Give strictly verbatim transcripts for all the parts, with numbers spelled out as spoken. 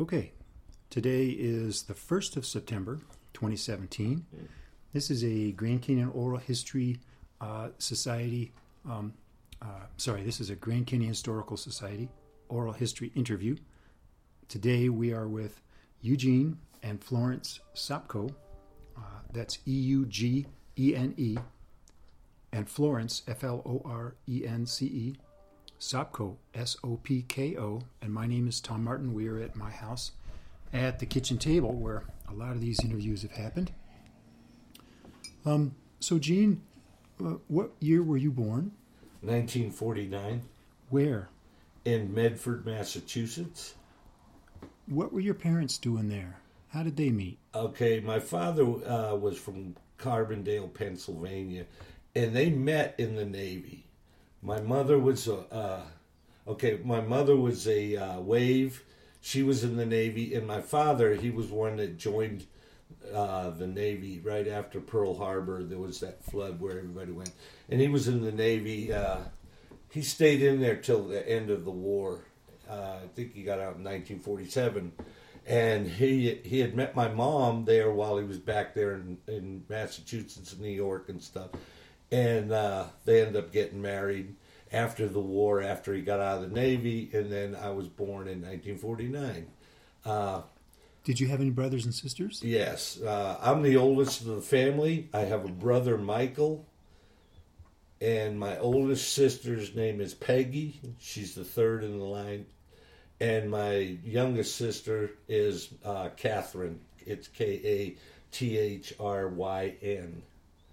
Okay, today is the first of September, twenty seventeen. This is a Grand Canyon Oral History uh, Society, um, uh, sorry, this is a Grand Canyon Historical Society oral history interview. Today we are with Eugene and Florence Sopko, uh, that's E U G E N E, and Florence, F L O R E N C E, Sopko, S O P K O, and my name is Tom Martin. We are at my house at the kitchen table where a lot of these interviews have happened. Um, so, Gene, uh, what year were you born? nineteen forty-nine. Where? In Medford, Massachusetts. What were your parents doing there? How did they meet? Okay, my father uh, was from Carbondale, Pennsylvania, and they met in the Navy. My mother was a, uh, okay, my mother was a uh, wave. She was in the Navy, and my father, he was one that joined uh, the Navy right after Pearl Harbor. There was that flood where everybody went, and he was in the Navy. Uh, he stayed in there till the end of the war. Uh, I think he got out in nineteen forty-seven, and he he had met my mom there while he was back there in, in Massachusetts and New York and stuff, and uh, they ended up getting married after the war, after he got out of the Navy, and then I was born in nineteen forty-nine. Uh, Did you have any brothers and sisters? yes, uh, I'm the oldest of the family. I have a brother, Michael, and my oldest sister's name is Peggy. She's the third in the line. And my youngest sister is uh, Catherine. It's K A T H R Y N.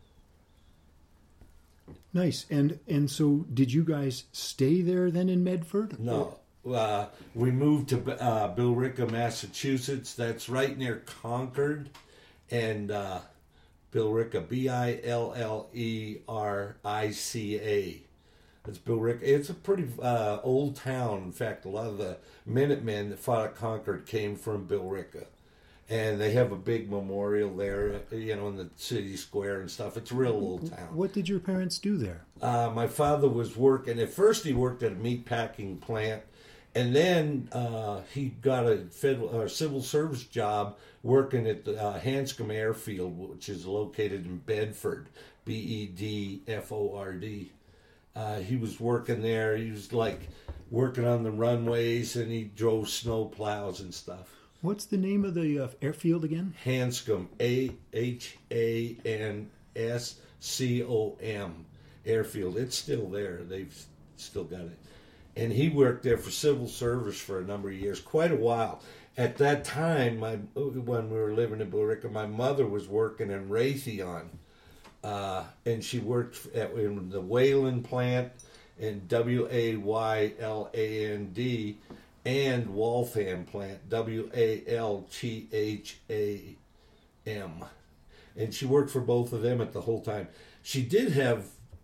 Nice. And and so did you guys stay there then in Medford? No. Uh, we moved to uh, Billerica, Massachusetts. That's right near Concord. And uh, Billerica, B I L L E R I C A. It's Billerica. It's a pretty uh, old town. In fact, a lot of the Minutemen that fought at Concord came from Billerica. And they have a big memorial there, you know, in the city square and stuff. It's a real old town. What did your parents do there? Uh, my father was working, at first he worked at a meat packing plant, and then uh, he got a federal or civil service job working at the uh, Hanscom Airfield, which is located in Bedford, B E D F O R D. Uh, he was working there. He was like working on the runways, and he drove snow plows and stuff. What's the name of the uh, airfield again? Hanscom, A H A N S C O M Airfield. It's still there. They've still got it. And he worked there for civil service for a number of years, quite a while. At that time, my when we were living in Billerica, my mother was working in Raytheon. Uh, and she worked at in the Wayland plant in W A Y L A N D and Waltham plant, W A L T H A M. And she worked for both of them at the whole time. She did have,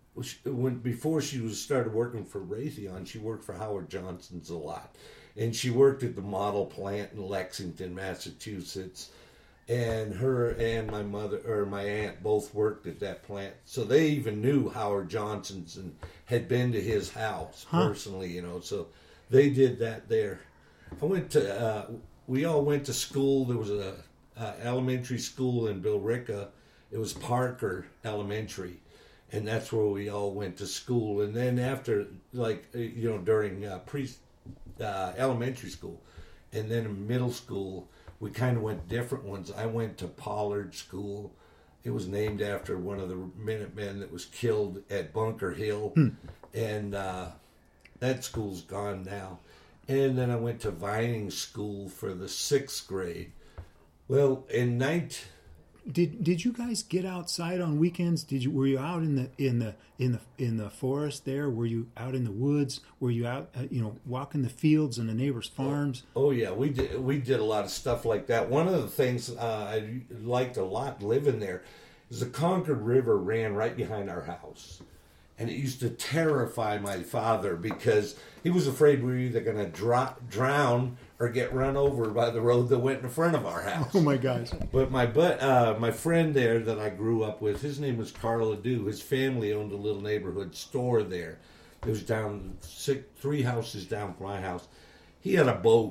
when before she was started working for Raytheon, she worked for Howard Johnson's a lot. And she worked at the model plant in Lexington, Massachusetts. And her and my mother, or my aunt, both worked at that plant. So they even knew Howard Johnson's and had been to his house huh. personally, you know. So they did that there. I went to, uh, we all went to school. There was a uh, elementary school in Billerica. It was Parker Elementary. And that's where we all went to school. And then after, like, you know, during uh, pre uh, elementary school and then in middle school, we kind of went different ones. I went to Pollard School. It was named after one of the Minutemen that was killed at Bunker Hill. Hmm. And uh, that school's gone now. And then I went to Vining School for the sixth grade. Well, in nineteen... Did did you guys get outside on weekends? Did you were you out in the in the in the in the forest there? Were you out in the woods? Were you out uh, you know walking the fields and the neighbors' farms? Oh, oh yeah, we did we did a lot of stuff like that. One of the things uh, I liked a lot living there is the Concord River ran right behind our house, and it used to terrify my father because he was afraid we were either going to drop drown or get run over by the road that went in front of our house. Oh my gosh! But my but uh, my friend there that I grew up with, his name was Carl Ledoux. His family owned a little neighborhood store there. It was down six, three houses down from my house. He had a boat,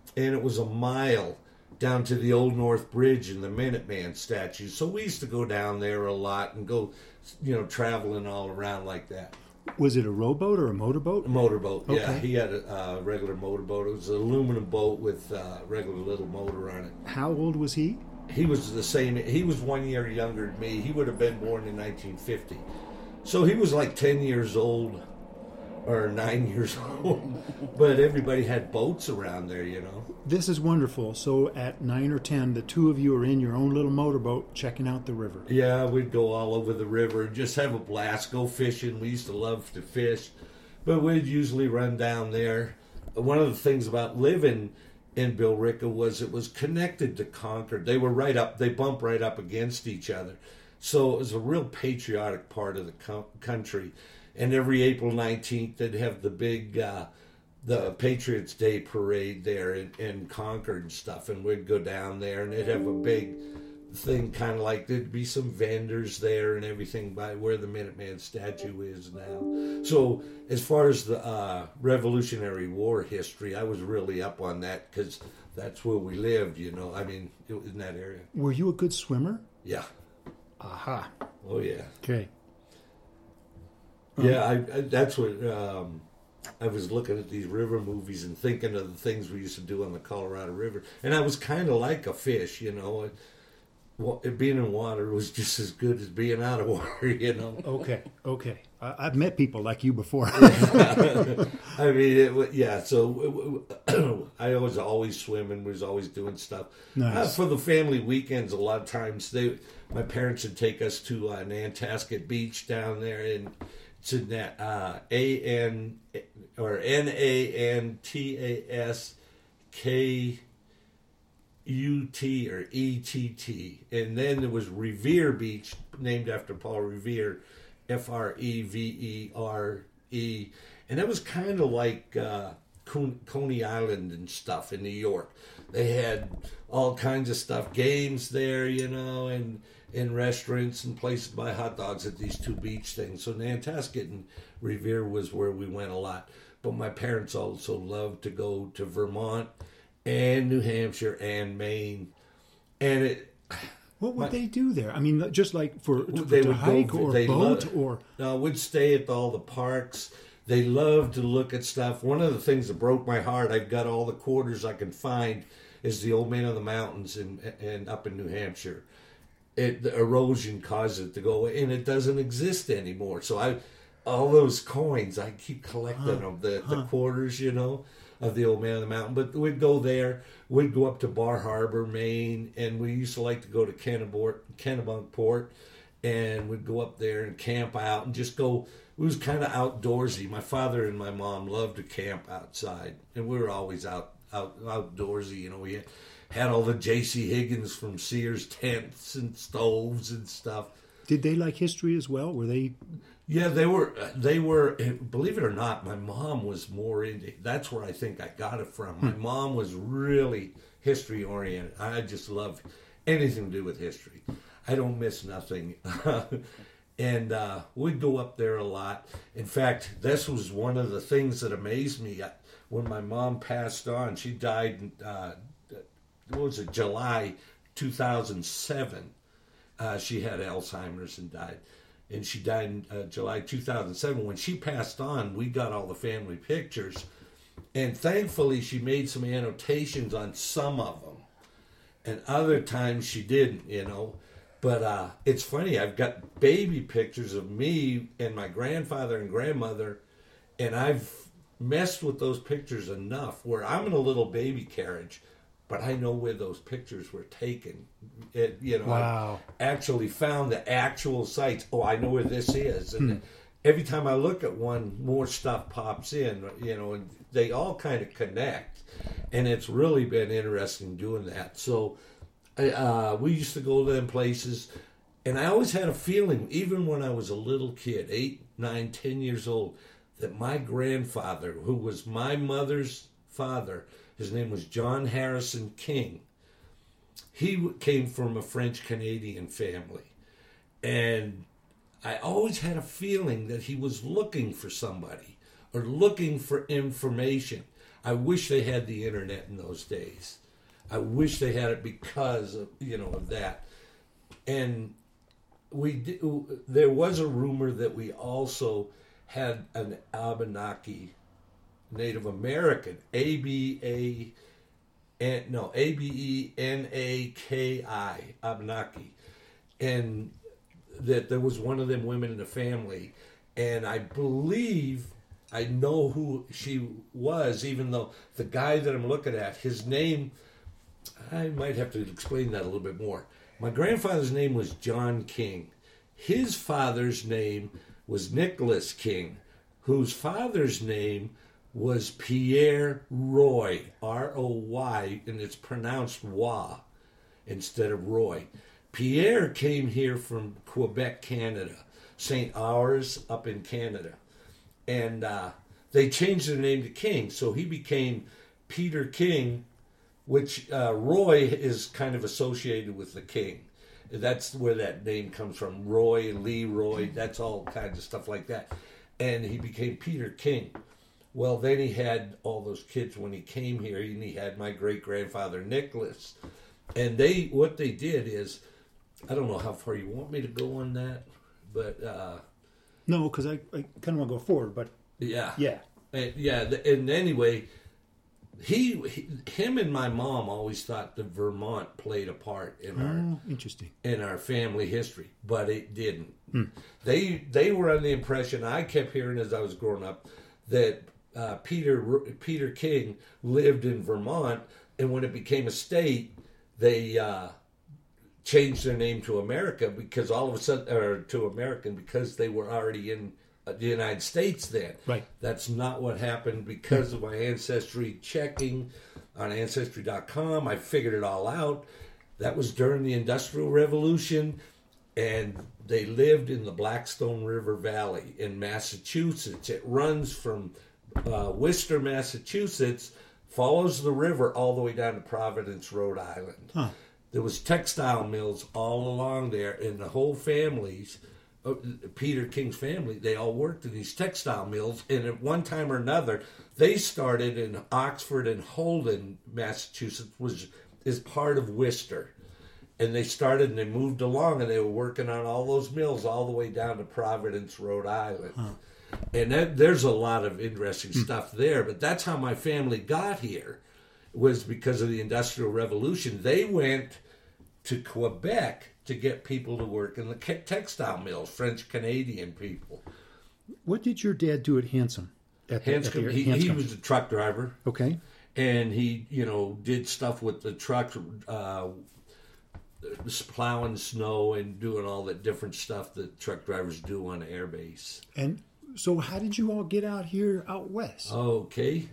and it was a mile down to the Old North Bridge and the Minuteman statue. So we used to go down there a lot and go, you know, traveling all around like that. Was it a rowboat or a motorboat? A motorboat, yeah. Okay. He had a uh, regular motorboat. It was an aluminum boat with a uh, regular little motor on it. How old was he? He was the same. He was one year younger than me. He would have been born in nineteen fifty. So he was like ten years old or nine years old. But everybody had boats around there, you know. This is wonderful. So at nine or ten, the two of you are in your own little motorboat checking out the river. Yeah, we'd go all over the river and just have a blast, go fishing. We used to love to fish. But we'd usually run down there. One of the things about living in Billerica was it was connected to Concord. They were right up, they bump right up against each other. So it was a real patriotic part of the co- country. And every April nineteenth, they'd have the big, uh, the Patriots Day parade there in, in Concord and stuff. And we'd go down there and they'd have a big thing, kind of like there'd be some vendors there and everything by where the Minuteman statue is now. So as far as the uh, Revolutionary War history, I was really up on that because that's where we lived, you know. I mean, it was in that area. Were you a good swimmer? Yeah. Aha. Oh, yeah. Okay. Yeah, I, I, that's what um, I was looking at these river movies and thinking of the things we used to do on the Colorado River. And I was kind of like a fish, you know. It, well, it, being in water was just as good as being out of water, you know. Okay, okay. I, I've met people like you before. I mean, it, yeah, so I was always swimming, was always doing stuff. Nice. Uh, for the family weekends, a lot of times, they, my parents would take us to uh, Nantasket Beach down there in... to uh, A N or N A N T A S K U T or E T T, and then there was Revere Beach, named after Paul Revere, F R E V E R E, and that was kind of like uh, Coney Island and stuff in New York. They had all kinds of stuff, games there, you know, and. in restaurants and places to buy hot dogs at these two beach things. So Nantasket and Revere was where we went a lot. But my parents also loved to go to Vermont and New Hampshire and Maine. And it... What would my, they do there? I mean, just like for, to, they to would hike go, or they boat loved, or... No, we'd stay at all the parks. They loved to look at stuff. One of the things that broke my heart, I've got all the quarters I can find, is the Old Man of the Mountains in, in up in New Hampshire. It, the erosion caused it to go away, and it doesn't exist anymore. So I, all those coins, I keep collecting huh, them, the, huh. the quarters, you know, of the Old Man of the Mountain. But we'd go there, we'd go up to Bar Harbor, Maine, and we used to like to go to Kennebunkport, and we'd go up there and camp out and just go. It was kind of outdoorsy. My father and my mom loved to camp outside, and we were always out, out outdoorsy. You know, we had, had all the J C Higgins from Sears tents and stoves and stuff. Did they like history as well? Were they? Yeah, they were. They were. Believe it or not, my mom was more into. That's where I think I got it from. My mom was really history oriented. I just love anything to do with history. I don't miss nothing. And uh, we'd go up there a lot. In fact, this was one of the things that amazed me. When my mom passed on, she died in, uh, what was it, July two thousand seven. Uh, she had Alzheimer's and died. And she died in uh, July two thousand seven. When she passed on, we got all the family pictures. And thankfully, she made some annotations on some of them. And other times she didn't, you know. But uh, it's funny, I've got baby pictures of me and my grandfather and grandmother, and I've messed with those pictures enough where I'm in a little baby carriage, but I know where those pictures were taken. It, you know, wow. I actually found the actual sites. Oh, I know where this is. And hmm. every time I look at one, more stuff pops in, you know, and they all kind of connect. And it's really been interesting doing that. So... Uh, we used to go to them places, and I always had a feeling, even when I was a little kid, eight, nine, ten years old, that my grandfather, who was my mother's father, his name was John Harrison King, he came from a French-Canadian family. And I always had a feeling that he was looking for somebody or looking for information. I wish they had the internet in those days. I wish they had it because of, you know, of that. And we did, there was a rumor that we also had an Abenaki Native American, A B A N no A B E N A K I, Abenaki, and that there was one of them women in the family, and I believe I know who she was, even though the guy that I'm looking at, his name, I might have to explain that a little bit more. My grandfather's name was John King. His father's name was Nicholas King, whose father's name was Pierre Roy, R O Y, and it's pronounced Wa instead of Roy. Pierre came here from Quebec, Canada, Saint Ours up in Canada. And uh, they changed their name to King, so he became Peter King, which uh, Roy is kind of associated with the king. That's where that name comes from. Roy, Leroy, that's all kinds of stuff like that. And he became Peter King. Well, then he had all those kids when he came here, and he had my great-grandfather Nicholas. And they, what they did is, I don't know how far you want me to go on that, but... Uh, no, because I, I kind of want to go forward, but... Yeah. Yeah. And, yeah, and anyway, he, he, him and my mom always thought that Vermont played a part in oh, our... interesting. In our family history, but it didn't. Hmm. They they were under the impression, I kept hearing as I was growing up, that uh, Peter Peter King lived in Vermont, and when it became a state, they uh, changed their name to America because all of a sudden, or to American because they were already in uh, the United States then. Right. That's not what happened because of my ancestry checking on ancestry dot com. I figured it all out. That was during the Industrial Revolution, and they lived in the Blackstone River Valley in Massachusetts. It runs from uh, Worcester, Massachusetts, follows the river all the way down to Providence, Rhode Island. Huh. There was textile mills all along there, and the whole families, uh, Peter King's family, they all worked in these textile mills, and at one time or another, they started in Oxford and Holden, Massachusetts, was is part of Worcester. And they started and they moved along, and they were working on all those mills all the way down to Providence, Rhode Island. Huh. And that, there's a lot of interesting hmm. stuff there. But that's how my family got here, was because of the Industrial Revolution. They went to Quebec to get people to work in the textile mills, French-Canadian people. What did your dad do at Hanscom? At the, Hanscom, at the, he, Hanscom? he was a truck driver. Okay. And he, you know, did stuff with the trucks, uh, plowing snow and doing all that different stuff that truck drivers do on air base. And so how did you all get out here out west? Okay.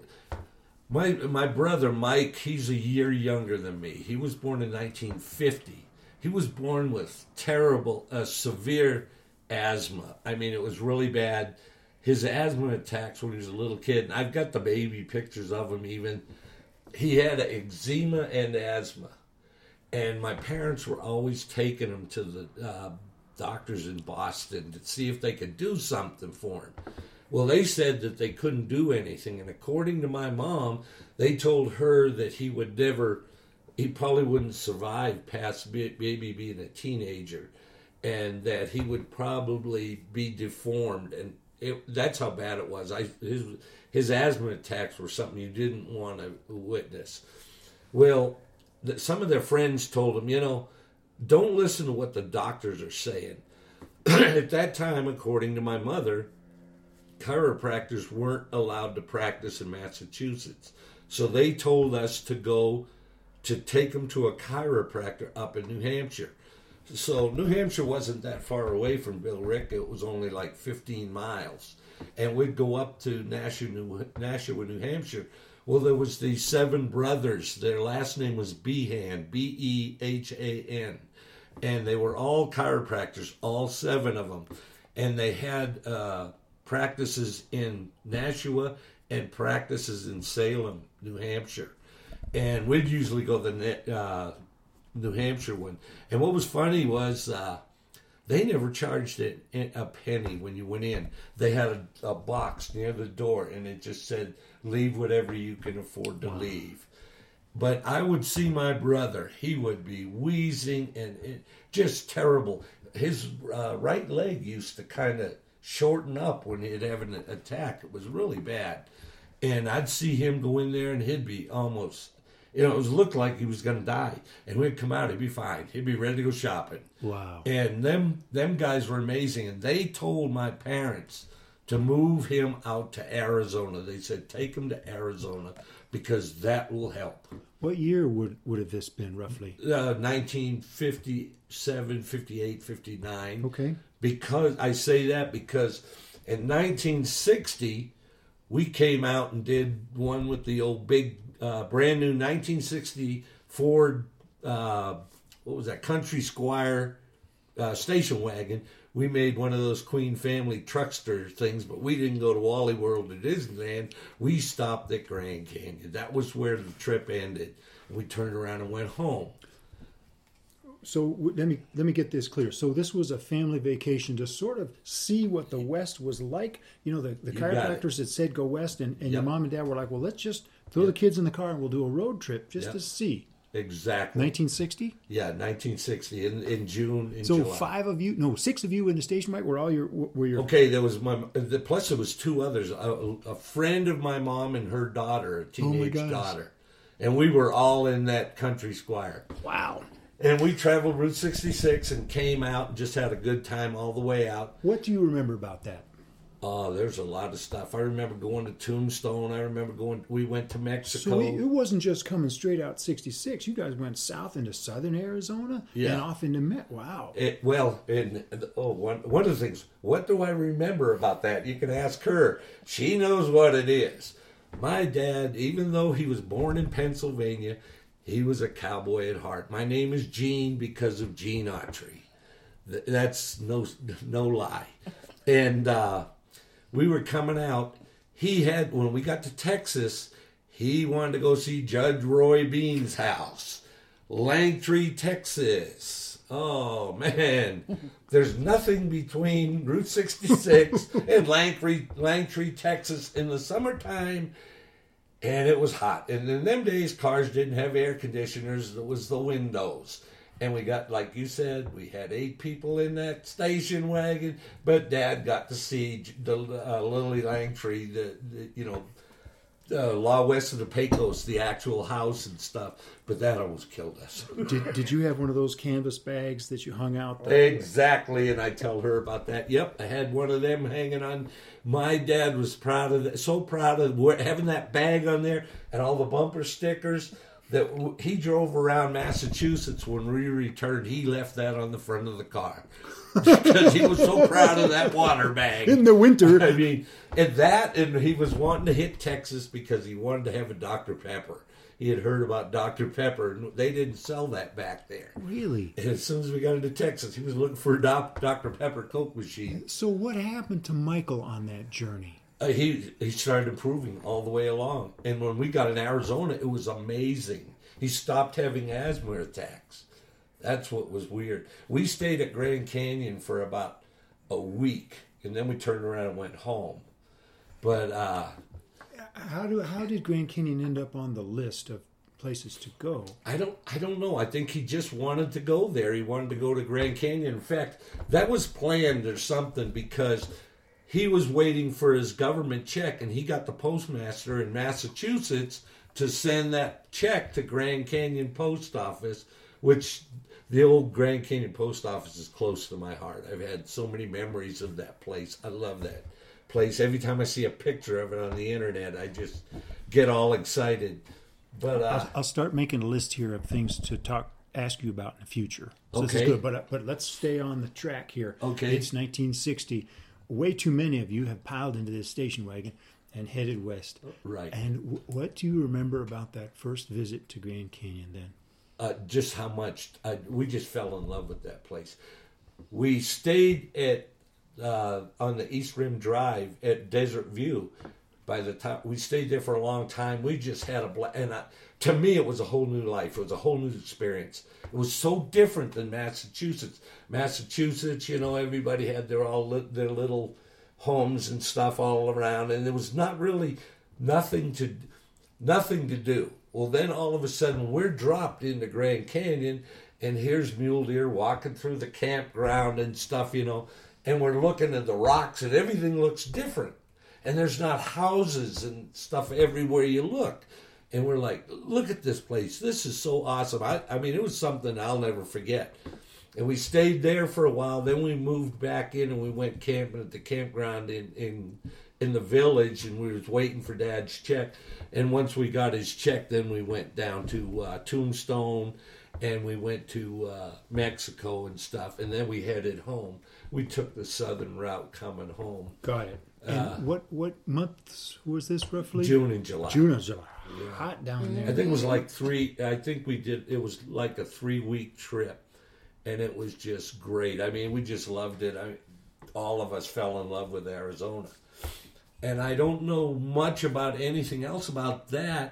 My my brother Mike, he's a year younger than me. He was born in nineteen fifty. He was born with terrible, uh, severe asthma. I mean, it was really bad. His asthma attacks when he was a little kid, and I've got the baby pictures of him even. He had eczema and asthma. And my parents were always taking him to the uh, doctors in Boston to see if they could do something for him. Well, they said that they couldn't do anything. And according to my mom, they told her that he would never, he probably wouldn't survive past maybe being a teenager. And that he would probably be deformed. And it, that's how bad it was. I, his, his asthma attacks were something you didn't want to witness. Well, some of their friends told him, you know, don't listen to what the doctors are saying. At that time, according to my mother, chiropractors weren't allowed to practice in Massachusetts. So they told us to go to take him to a chiropractor up in New Hampshire. So New Hampshire wasn't that far away from Billerica. It was only like fifteen miles. And we'd go up to Nashua, New, Nashua, New Hampshire. Well, there was these seven brothers. Their last name was Behan, B E H A N. And they were all chiropractors, all seven of them. And they had uh, practices in Nashua and practices in Salem, New Hampshire. And we'd usually go to the uh, New Hampshire one. And what was funny was uh, They never charged it a penny when you went in. They had a, a box near the door, and it just said, leave whatever you can afford to wow. leave. But I would see my brother. He would be wheezing and it, just terrible. His uh, right leg used to kind of shorten up when he'd have an attack. It was really bad. And I'd see him go in there, and he'd be almost, you know, it was looked like he was going to die. And we'd come out, he'd be fine. He'd be ready to go shopping. Wow. And them them guys were amazing. And they told my parents to move him out to Arizona. They said, take him to Arizona because that will help. What year would, would have this been, roughly? Uh, nineteen fifty-seven, fifty-eight, fifty-nine. Okay. Because I say that because in nineteen sixty, we came out and did one with the old big, uh, brand new nineteen sixty Ford, uh, what was that, Country Squire uh, station wagon. We made one of those Queen family truckster things, but we didn't go to Wally World or Disneyland. We stopped at Grand Canyon. That was where the trip ended. We turned around and went home. So let me let me get this clear. So this was a family vacation to sort of see what the West was like. You know, the, the chiropractors had said go west, and, and yep. your mom and dad were like, well, let's just throw yep. the kids in the car and we'll do a road trip just yep. to see. Exactly. nineteen sixty? Yeah, nineteen sixty in in June. In so July. five of you, no, six of you in the station wagon. Were all your were your okay? There was my plus there was two others. A, a friend of my mom and her daughter, a teenage oh daughter, and we were all in that Country Squire. Wow. And we traveled Route sixty-six and came out and just had a good time all the way out. What do you remember about that? Oh, there's a lot of stuff. I remember going to Tombstone. I remember going, we went to Mexico. So it wasn't just coming straight out sixty-six. You guys went south into southern Arizona yeah. and off into Met. Wow. It, well, and oh, one, one of the things, what do I remember about that? You can ask her. She knows what it is. My dad, even though he was born in Pennsylvania, he was a cowboy at heart. My name is Gene because of Gene Autry. That's no no lie. And uh, we were coming out. He had, when we got to Texas, he wanted to go see Judge Roy Bean's house. Langtree, Texas. Oh, man. There's nothing between Route sixty-six and Langtree, Langtree, Texas in the summertime. And it was hot. And in them days, cars didn't have air conditioners. It was the windows. And we got, like you said, we had eight people in that station wagon. But Dad got to see the uh, Lily Langtree, the, the you know, uh, La West of the Pecos, the actual house and stuff. But that almost killed us. Did Did you have one of those canvas bags that you hung out there? Exactly. And I tell her about that. Yep, I had one of them hanging on. My dad was proud of that, so proud of having that bag on there and all the bumper stickers that he drove around Massachusetts. When we returned, he left that on the front of the car because he was so proud of that water bag. In the winter. I mean, and that, and he was wanting to hit Texas because he wanted to have a Doctor Pepper. He had heard about Doctor Pepper, and they didn't sell that back there. Really? And as soon as we got into Texas, he was looking for a Doctor Pepper Coke machine. So what happened to Michael on that journey? Uh, he he started improving all the way along. And when we got in Arizona, it was amazing. He stopped having asthma attacks. That's what was weird. We stayed at Grand Canyon for about a week, and then we turned around and went home. But... uh How do how did Grand Canyon end up on the list of places to go? I don't I don't know. I think he just wanted to go there. He wanted to go to Grand Canyon. In fact, that was planned or something because he was waiting for his government check, and he got the postmaster in Massachusetts to send that check to Grand Canyon Post Office, which the old Grand Canyon Post Office is close to my heart. I've had so many memories of that place. I love that place. Every time I see a picture of it on the internet, I just get all excited. But uh, I'll, I'll start making a list here of things to talk, ask you about in the future. So okay. This is good, but but let's stay on the track here. Okay. It's nineteen sixty. Way too many of you have piled into this station wagon and headed west. Right. And w- what do you remember about that first visit to Grand Canyon then? Uh, just how much uh, we just fell in love with that place. We stayed at. Uh, on the East Rim Drive at Desert View, by the time we stayed there for a long time, we just had a blast. And I, to me, it was a whole new life. It was a whole new experience. It was so different than Massachusetts. Massachusetts, you know, everybody had their all li- their little homes and stuff all around, and there was not really nothing to nothing to do. Well, then all of a sudden we're dropped into Grand Canyon, and here's Mule Deer walking through the campground and stuff, you know, and we're looking at the rocks, and everything looks different. And there's not houses and stuff everywhere you look. And we're like, look at this place. This is so awesome. I, I mean, it was something I'll never forget. And we stayed there for a while. Then we moved back in and we went camping at the campground in, in, in the village. And we was waiting for Dad's check. And once we got his check, then we went down to uh, Tombstone. And we went to uh, Mexico and stuff. And then we headed home. We took the southern route coming home. Got it. And Uh, what, what months was this roughly? June and July. June and July. Yeah. Hot down I there. think it was like three. I think we did. It was like a three-week trip, and it was just great. I mean, we just loved it. I, all of us fell in love with Arizona, and I don't know much about anything else about that.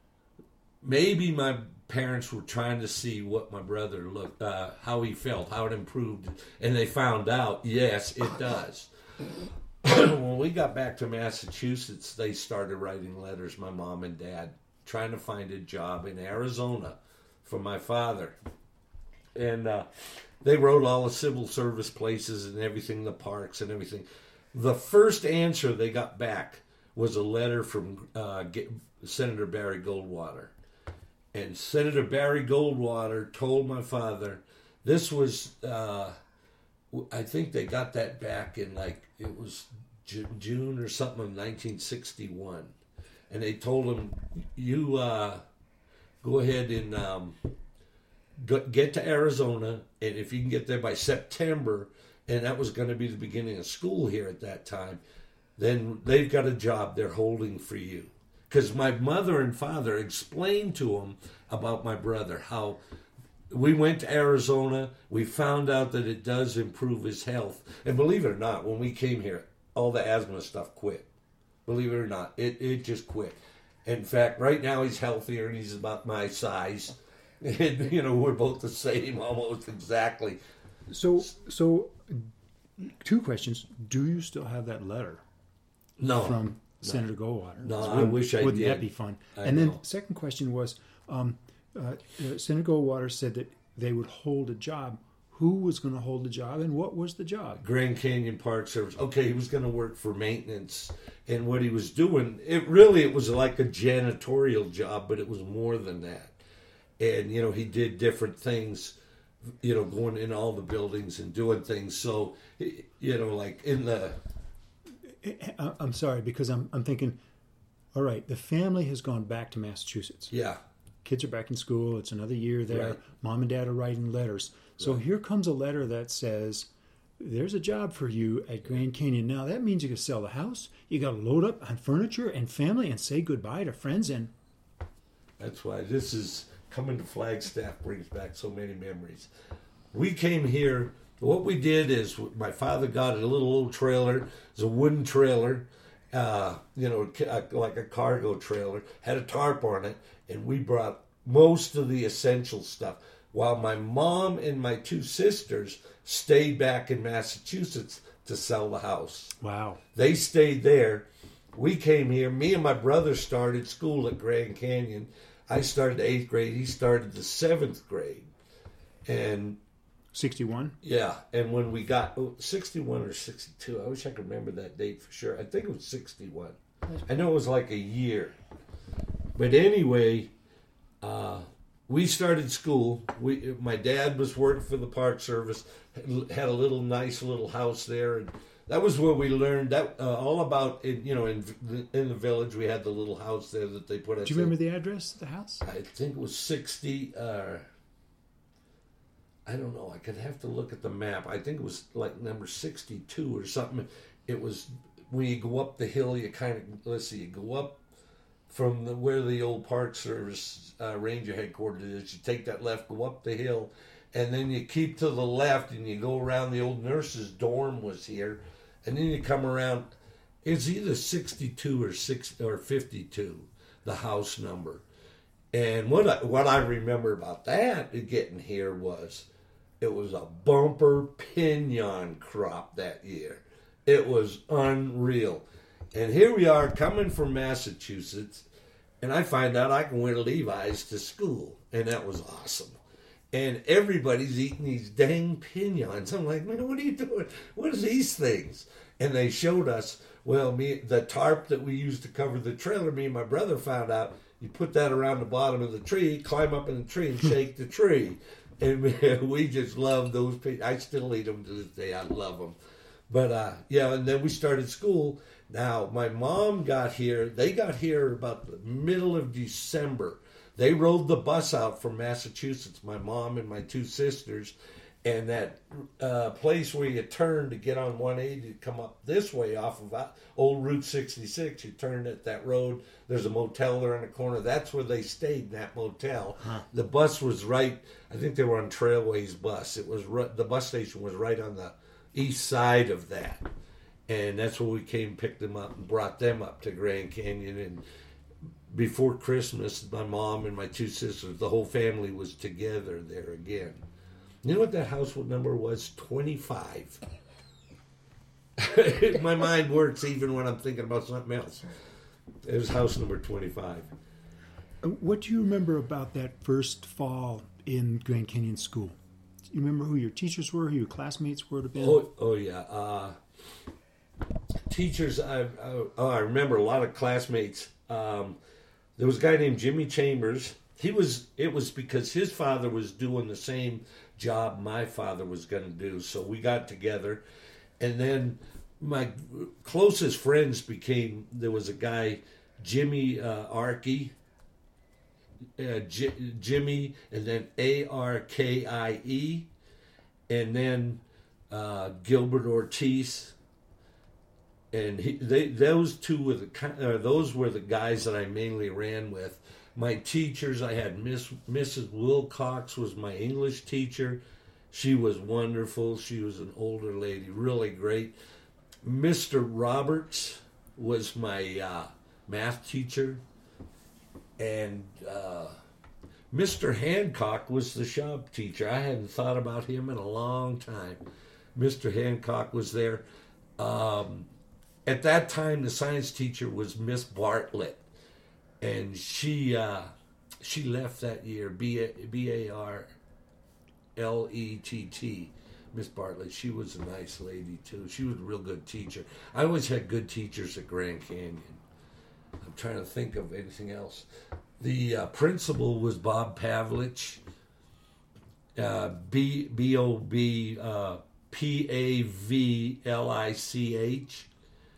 Maybe my parents were trying to see what my brother looked, uh, how he felt, how it improved, and they found out. Yes, it does. When we got back to Massachusetts, they started writing letters, my mom and dad, trying to find a job in Arizona for my father. And uh, they wrote all the civil service places and everything, the parks and everything. The first answer they got back was a letter from uh, Senator Barry Goldwater. And Senator Barry Goldwater told my father, this was... Uh, I think they got that back in like, it was June or something of nineteen sixty-one. And they told him, you uh, go ahead and um, go, get to Arizona, and if you can get there by September, and that was going to be the beginning of school here at that time, then they've got a job they're holding for you. Because my mother and father explained to him about my brother, how... We went to Arizona. We found out that it does improve his health. And believe it or not, when we came here, all the asthma stuff quit. Believe it or not, it, it just quit. In fact, right now he's healthier and he's about my size. And, you know, we're both the same almost exactly. So, so two questions. Do you still have that letter No. from no. Senator Goldwater? No, So I wish I Wouldn't did. that be fun? I and then know. second question was, um, uh, uh, Senator Goldwater said that they would hold a job. Who was going to hold the job, and what was the job? Grand Canyon Park Service. Okay, he was going to work for maintenance, and what he was doing, it really it was like a janitorial job, but it was more than that. And you know, he did different things, you know, going in all the buildings and doing things. So, you know, like in the. I- I'm sorry because I'm I'm thinking, all right, the family has gone back to Massachusetts. Yeah. Kids are back in school. It's another year there. Right. Mom and dad are writing letters. So Right. here comes a letter that says, there's a job for you at Grand Canyon. Now, that means you can sell the house. You got to load up on furniture and family and say goodbye to friends. And That's why this is coming to Flagstaff brings back so many memories. We came here. What we did is my father got a little old trailer. It was a wooden trailer, uh, you know, like a cargo trailer. Had a tarp on it, and we brought most of the essential stuff. While my mom and my two sisters stayed back in Massachusetts to sell the house. wow. They stayed there. We came here. Me and my brother started school at Grand Canyon. I started the eighth grade. He started the seventh grade. And sixty-one? yeah, and when we got oh, sixty-one or sixty-two, I wish I could remember that date for sure. I think it was sixty-one. I know it was like a year. But anyway, uh, we started school. We, my dad was working for the Park Service, had a little nice little house there, and that was where we learned that uh, all about. In, you know, in in the village, we had the little house there that they put us. Do you in. remember the address of the house? I think it was sixty. Uh, I don't know. I could have to look at the map. I think it was like number sixty-two or something. It was when you go up the hill. You kind of let's see. You go up from the, where the old Park Service uh, Ranger headquarters is. You take that left, go up the hill, and then you keep to the left, and you go around. The old nurses' dorm was here, and then you come around. It's either sixty-two or six or fifty-two, the house number. And what I, what I remember about that getting here was it was a bumper pinon crop that year. It was unreal. And here we are coming from Massachusetts, and I find out I can wear Levi's to school, and that was awesome. And everybody's eating these dang pignons. I'm like, man, what are you doing? What are these things? And they showed us, well, me the tarp that we used to cover the trailer, me and my brother found out, you put that around the bottom of the tree, climb up in the tree, and shake the tree. And man, we just love those pignons. I still eat them to this day. I love them. But, uh, yeah, and then we started school. Now, my mom got here. They got here about the middle of December. They rode the bus out from Massachusetts, my mom and my two sisters, and that uh, place where you turn to get on one eighty to come up this way off of old Route sixty-six, you turn at that road, there's a motel there in the corner. That's where they stayed, in that motel. Huh. The bus was right, I think they were on Trailways bus. It was right, the bus station was right on the east side of that. And that's where we came, picked them up, and brought them up to Grand Canyon. And before Christmas, my mom and my two sisters, the whole family was together there again. You know what that house number was? twenty-five. My mind works even when I'm thinking about something else. It was house number twenty-five. What do you remember about that first fall in Grand Canyon School? Do you remember who your teachers were, who your classmates were to be? Oh, oh yeah. Uh, teachers, I, I, oh, I remember a lot of classmates. Um, there was a guy named Jimmy Chambers. He was. It was because his father was doing the same job my father was going to do. So we got together, and then my closest friends became. There was a guy, Jimmy uh, Arkie, uh, J- Jimmy, and then A R K I E, and then uh, Gilbert Ortiz. And he, they, those two were the uh, those were the guys that I mainly ran with. My teachers, I had Miss Missus Wilcox was my English teacher. She was wonderful. She was an older lady, really great. Mister Roberts was my uh, math teacher, and uh, Mister Hancock was the shop teacher. I hadn't thought about him in a long time. Mister Hancock was there. Um, At that time, the science teacher was Miss Bartlett, and she uh, she left that year. B A R L E T T, Miss Bartlett. She was a nice lady too. She was a real good teacher. I always had good teachers at Grand Canyon. I'm trying to think of anything else. The uh, principal was Bob Pavlich. Uh, B B O B uh, P A V L I C H.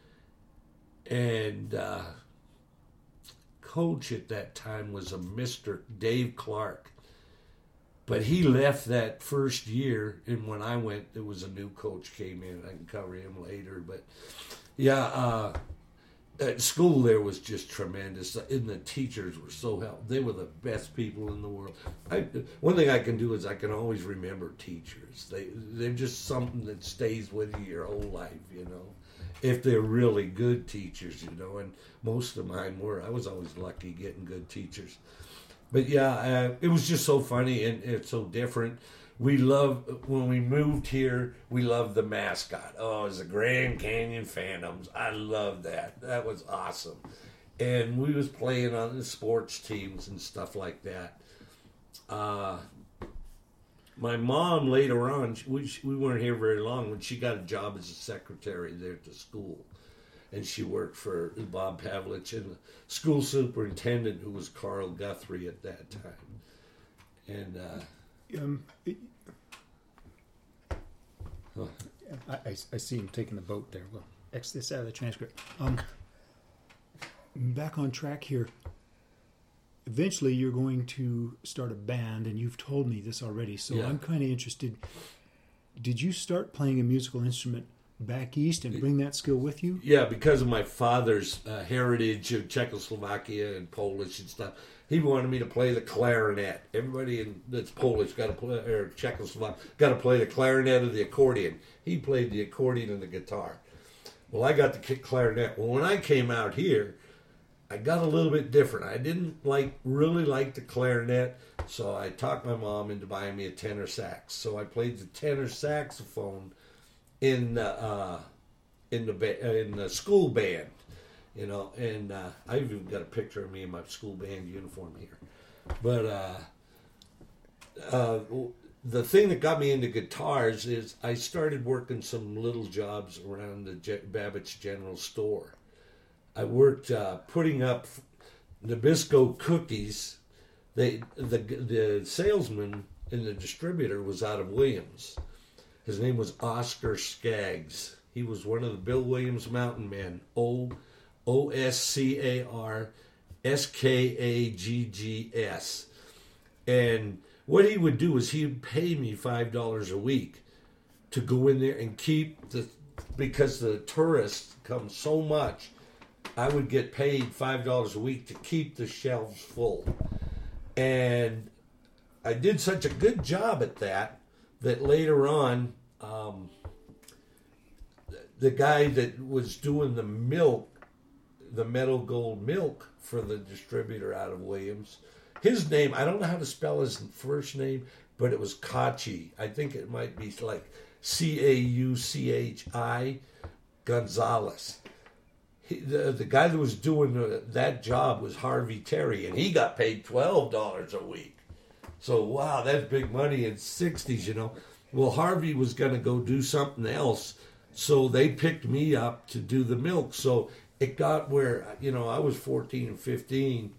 And uh, coach at that time was a Mister Dave Clark. But he left that first year, and when I went, there was a new coach came in. I can cover him later. But, yeah, uh, at school there was just tremendous. And the teachers were so helpful. They were the best people in the world. I, one thing I can do is I can always remember teachers. They, they're just something that stays with you your whole life, you know. If they're really good teachers, you know, and most of mine were. I was always lucky getting good teachers. But yeah, uh, it was just so funny and it's so different. We love, when we moved here, we loved the mascot. Oh, it was the Grand Canyon Phantoms. I loved that. That was awesome. And we was playing on the sports teams and stuff like that. Uh, My mom later on, we we weren't here very long when she got a job as a secretary there at the school, and she worked for Bob Pavlich and the school superintendent, who was Carl Guthrie at that time. And uh, um, it, huh. I, I, I see him taking the boat there. Well, X this out of the transcript. Um, back on track here. Eventually, you're going to start a band, and you've told me this already, so yeah. I'm kind of interested. Did you start playing a musical instrument back east and bring that skill with you? Yeah, because of my father's uh, heritage of Czechoslovakia and Polish and stuff. He wanted me to play the clarinet. Everybody in, that's Polish got to play, or Czechoslovak got to play the clarinet or the accordion. He played the accordion and the guitar. Well, I got to kick clarinet. Well, when I came out here, I got a little bit different. I didn't like really like the clarinet, so I talked my mom into buying me a tenor sax. So I played the tenor saxophone in the uh, in the ba- in the school band, you know. And uh, I've even got a picture of me in my school band uniform here. But uh, uh, the thing that got me into guitars is I started working some little jobs around the Je- Babbitt's General Store. I worked uh, putting up Nabisco cookies. They the the salesman and the distributor was out of Williams. His name was Oscar Skaggs. He was one of the Bill Williams Mountain Men. O O S C A R S K A G G S. And what he would do is he would pay me five dollars a week to go in there and keep the, because the tourists come so much, I would get paid five dollars a week to keep the shelves full. And I did such a good job at that that later on, um, the guy that was doing the milk, the Meadow Gold milk for the distributor out of Williams, his name, I don't know how to spell his first name, but it was Kachi. I think it might be like C A U C H I Gonzalez. He, the, the guy that was doing the, that job was Harvey Terry, and he got paid twelve dollars a week. So, wow, that's big money in the sixties, you know. Well, Harvey was going to go do something else, so they picked me up to do the milk. So it got where, you know, I was fourteen and fifteen.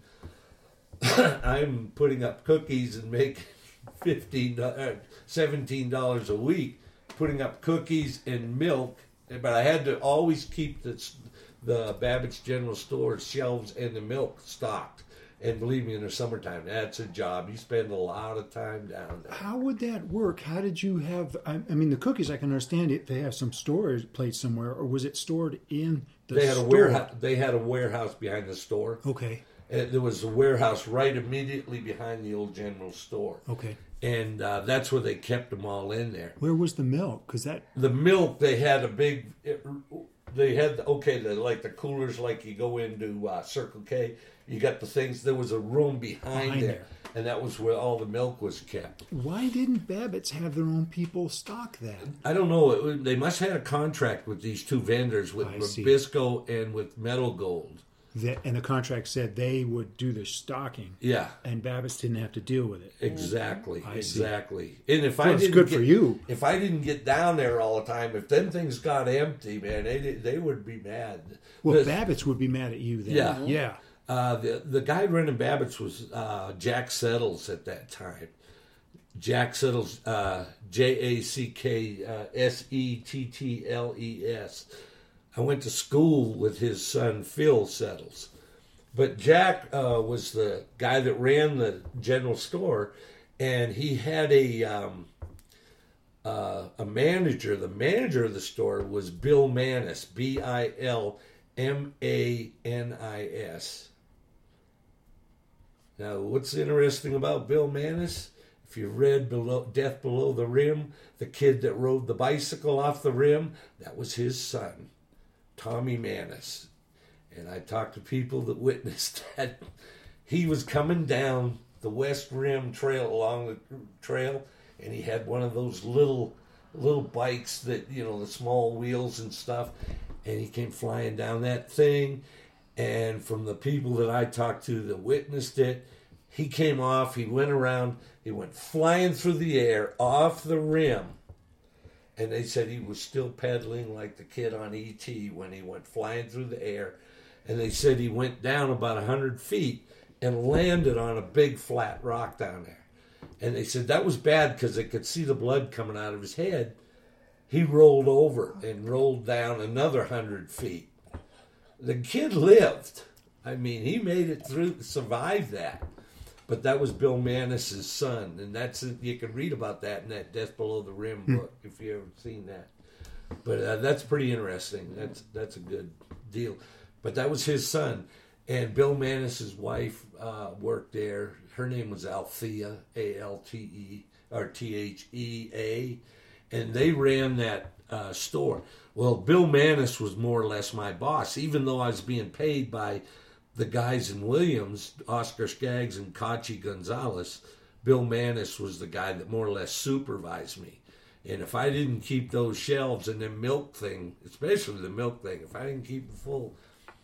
I'm putting up cookies and making fifteen, uh, seventeen dollars a week, putting up cookies and milk. But I had to always keep the, the Babbitt's General Store shelves and the milk stocked. And believe me, in the summertime, that's a job. You spend a lot of time down there. How would that work? How did you have, I, I mean, the cookies, I can understand it. They have some storage place somewhere, or was it stored in the they had store? A warehouse, they had a warehouse behind the store. Okay. And there was a warehouse right immediately behind the old general store. Okay. And uh, that's where they kept them all in there. Where was the milk? Because that... The milk, they had a big... It, they had, okay, the, like the coolers, like you go into uh, Circle K, you got the things, there was a room behind, Behind there, there. and that was where all the milk was kept. Why didn't Babbitt's have their own people stock that? I don't know. It, they must have had a contract with these two vendors, with I see. Nabisco and with Meadow Gold. That, and the contract said they would do the stocking. Yeah. And Babbitt's didn't have to deal with it. Exactly, I exactly. See. And if well, I it's didn't good get, for you. If I didn't get down there all the time, if them things got empty, man, they they would be mad. Well, the, Babbitt's would be mad at you then. Yeah, yeah. Uh, the the guy running Babbitt's was uh, Jack Settles at that time. Jack Settles, uh, J A C K S E T T L E S. I went to school with his son Phil Settles. But Jack uh, was the guy that ran the general store, and he had a um, uh, a manager. The manager of the store was Bill Manis, B I L M A N I S. Now, what's interesting about Bill Manis? If you read below, Death Below the Rim, the kid that rode the bicycle off the rim, that was his son, Tommy Manis. And I talked to people that witnessed that. He was coming down the West Rim Trail, along the trail, and he had one of those little little bikes that, you know, the small wheels and stuff, and he came flying down that thing. And from the people that I talked to that witnessed it, he came off, he went around, he went flying through the air, off the rim. And they said he was still pedaling like the kid on E T when he went flying through the air. And they said he went down about one hundred feet and landed on a big flat rock down there. And they said that was bad because they could see the blood coming out of his head. He rolled over and rolled down another one hundred feet. The kid lived. I mean, he made it through, survived that. But that was Bill Manis' son. And that's you can read about that in that Death Below the Rim book, if you ever seen that. But uh, that's pretty interesting. That's that's a good deal. But that was his son. And Bill Manis' wife uh, worked there. Her name was Althea, A L T E, or T H E A. And they ran that uh, store. Well, Bill Manis was more or less my boss, even though I was being paid by the guys in Williams, Oscar Skaggs and Kachi Gonzalez. Bill Manis was the guy that more or less supervised me. And if I didn't keep those shelves and the milk thing, especially the milk thing, if I didn't keep them full,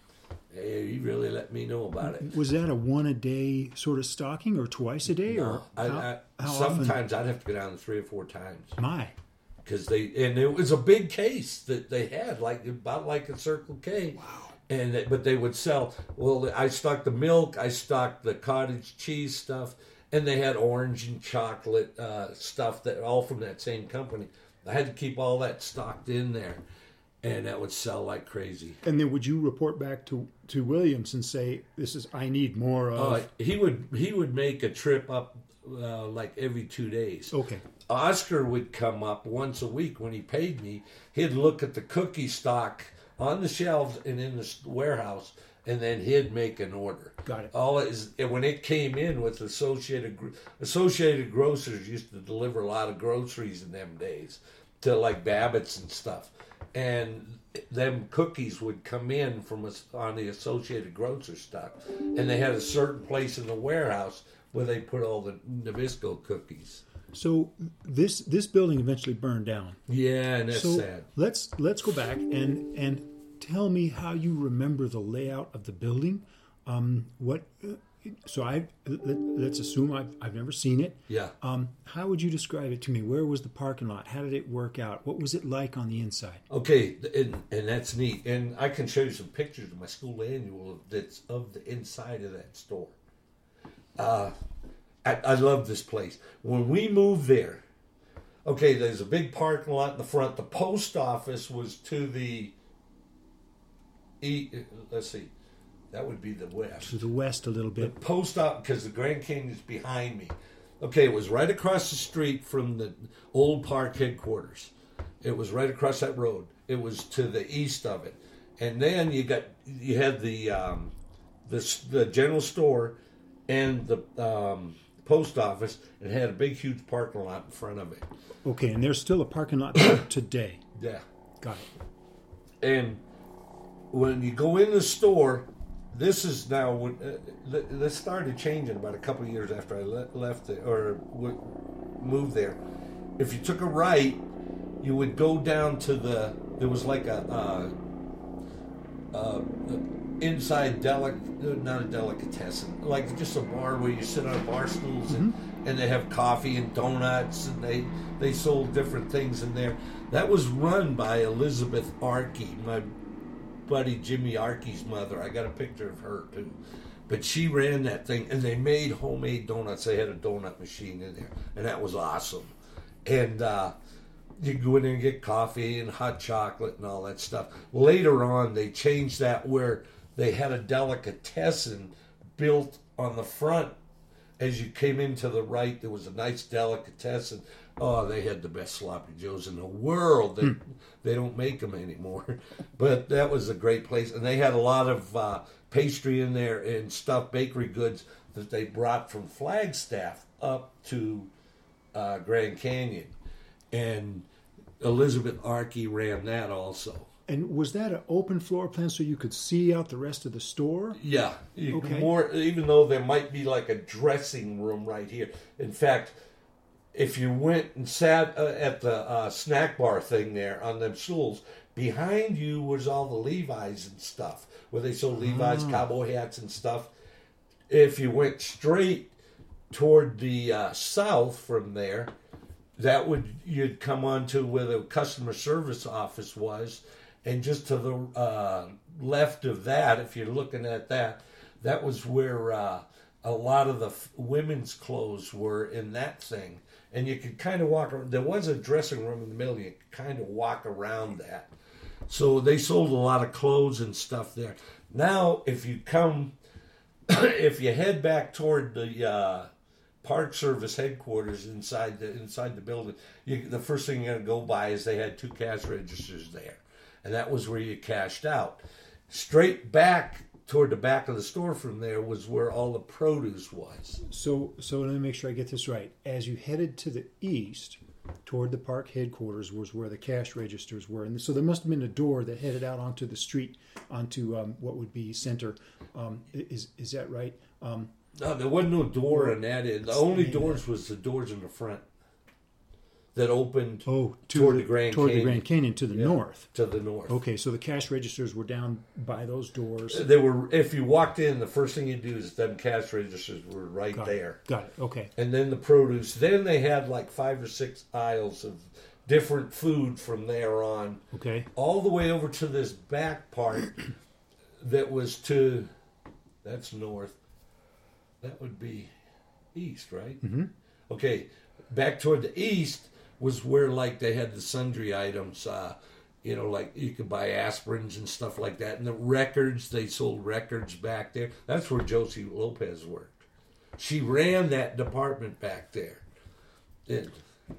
hey, he really let me know about it. Was that a one-a-day sort of stocking or twice a day? No, or I, how, I, how sometimes often? I'd have to go down three or four times. My. Because they, and it was a big case that they had, like about like a Circle K. Wow. And they, but they would sell. Well, I stocked the milk, I stocked the cottage cheese stuff, and they had orange and chocolate uh, stuff that all from that same company. I had to keep all that stocked in there, and that would sell like crazy. And then would you report back to, to Williams and say, "This is I need more of"? Uh, he would he would make a trip up uh, like every two days. Okay. Oscar would come up once a week when he paid me. He'd look at the cookie stock on the shelves and in the warehouse, and then he'd make an order. Got it. All it is, and when it came in with Associated Associated Grocers used to deliver a lot of groceries in them days to like Babbitt's and stuff, and them cookies would come in from us on the Associated Grocers stock, and they had a certain place in the warehouse where they put all the Nabisco cookies. So this this building eventually burned down. Yeah, and that's so sad. let's let's go back and and tell me how you remember the layout of the building. Um, what? Uh, so I let, let's assume I've I've never seen it. Yeah. Um, how would you describe it to me? Where was the parking lot? How did it work out? What was it like on the inside? Okay, and, and that's neat. And I can show you some pictures of my school annual that's of the inside of that store. Uh, I, I love this place. When we moved there, okay, there's a big parking lot in the front. The post office was to the e. Let's see, that would be the west. To the west a little The bit. post office, because the Grand Canyon is behind me. Okay, it was right across the street from the old park headquarters. It was right across that road. It was to the east of it, and then you got you had the um, the the general store and the um, post office. It had a big, huge parking lot in front of it. Okay, and there's still a parking lot there today. Yeah, Got it. and when you go in the store, this is now when uh, this started changing about a couple of years after I le- left it or w- moved there. If you took a right, you would go down to the. There was like a, uh, uh, inside delic, not a delicatessen, like just a bar where you sit on bar stools and, mm-hmm. and they have coffee and donuts and they they sold different things in there. That was run by Elizabeth Arkey, my buddy Jimmy Arkey's mother. I got a picture of her too. But she ran that thing, and they made homemade donuts. They had a donut machine in there, and that was awesome. And uh, you go in there and get coffee and hot chocolate and all that stuff. Later on, they changed that where they had a delicatessen built on the front. As you came into the right, there was a nice delicatessen. Oh, they had the best sloppy joes in the world. They, hmm. they don't make them anymore. But that was a great place. And they had a lot of uh, pastry in there and stuffed bakery goods that they brought from Flagstaff up to uh, Grand Canyon. And Elizabeth Arkey ran that also. And was that an open floor plan so you could see out the rest of the store? Yeah. You okay. More, even though there might be like a dressing room right here. In fact, if you went and sat uh, at the uh, snack bar thing there on them stools, behind you was all the Levi's and stuff, where they sold Levi's ah. cowboy hats and stuff. If you went straight toward the uh, south from there, that would you'd come onto where the customer service office was. And just to the uh, left of that, if you're looking at that, that was where uh, a lot of the f- women's clothes were in that thing. And you could kind of walk around. There was a dressing room in the middle. You could kind of walk around that. So they sold a lot of clothes and stuff there. Now, if you come, if you head back toward the uh, Park Service headquarters inside the inside the building, you, the first thing you're going to go by is they had two cash registers there. And that was where you cashed out. Straight back toward the back of the store from there was where all the produce was. So, so let me make sure I get this right. As you headed to the east, toward the park headquarters was where the cash registers were, and so there must have been a door that headed out onto the street, onto um, what would be Center. Um, is is that right? Um, No, there wasn't no door in that end. The only doors was the doors in the front that opened oh, to toward the, the Grand toward Canyon. the Grand Canyon to the Yeah, north. To the north. Okay, so the cash registers were down by those doors. They were. If you walked in, the first thing you do is them cash registers were right Got there. It. Got it. Okay. And then the produce. Then they had like five or six aisles of different food from there on. Okay. All the way over to this back part that was to, that's north. That would be east, right? Mm-hmm. Okay. Back toward the east was where like they had the sundry items, uh, you know, like you could buy aspirins and stuff like that. And the records, they sold records back there. That's where Josie Lopez worked. She ran that department back there. And,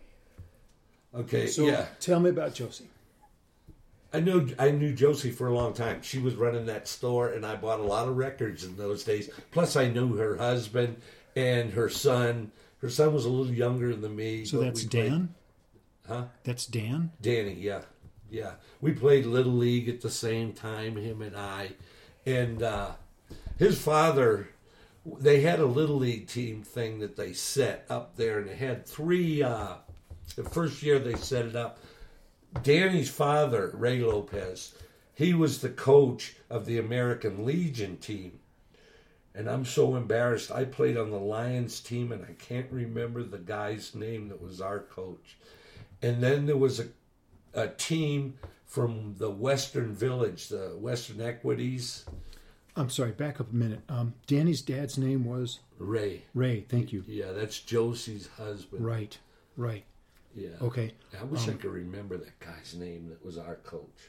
okay, So yeah. tell me about Josie. I knew I knew Josie for a long time. She was running that store, and I bought a lot of records in those days. Plus, I knew her husband and her son. Her son was a little younger than me. So but that's we played- Dan? Huh? That's Dan? Danny, yeah. Yeah. We played Little League at the same time, him and I. And uh, his father, they had a Little League team thing that they set up there, and they had three, uh, the first year they set it up, Danny's father, Ray Lopez, he was the coach of the American Legion team. And I'm so embarrassed. I played on the Lions team, and I can't remember the guy's name that was our coach. And then there was a, a team from the Western Village, the Western Equities. I'm sorry, back up a minute. Um, Danny's dad's name was? Ray. Ray, thank you. Yeah, that's Josie's husband. Right, right. Yeah. Okay. I wish Um, I could remember that guy's name that was our coach.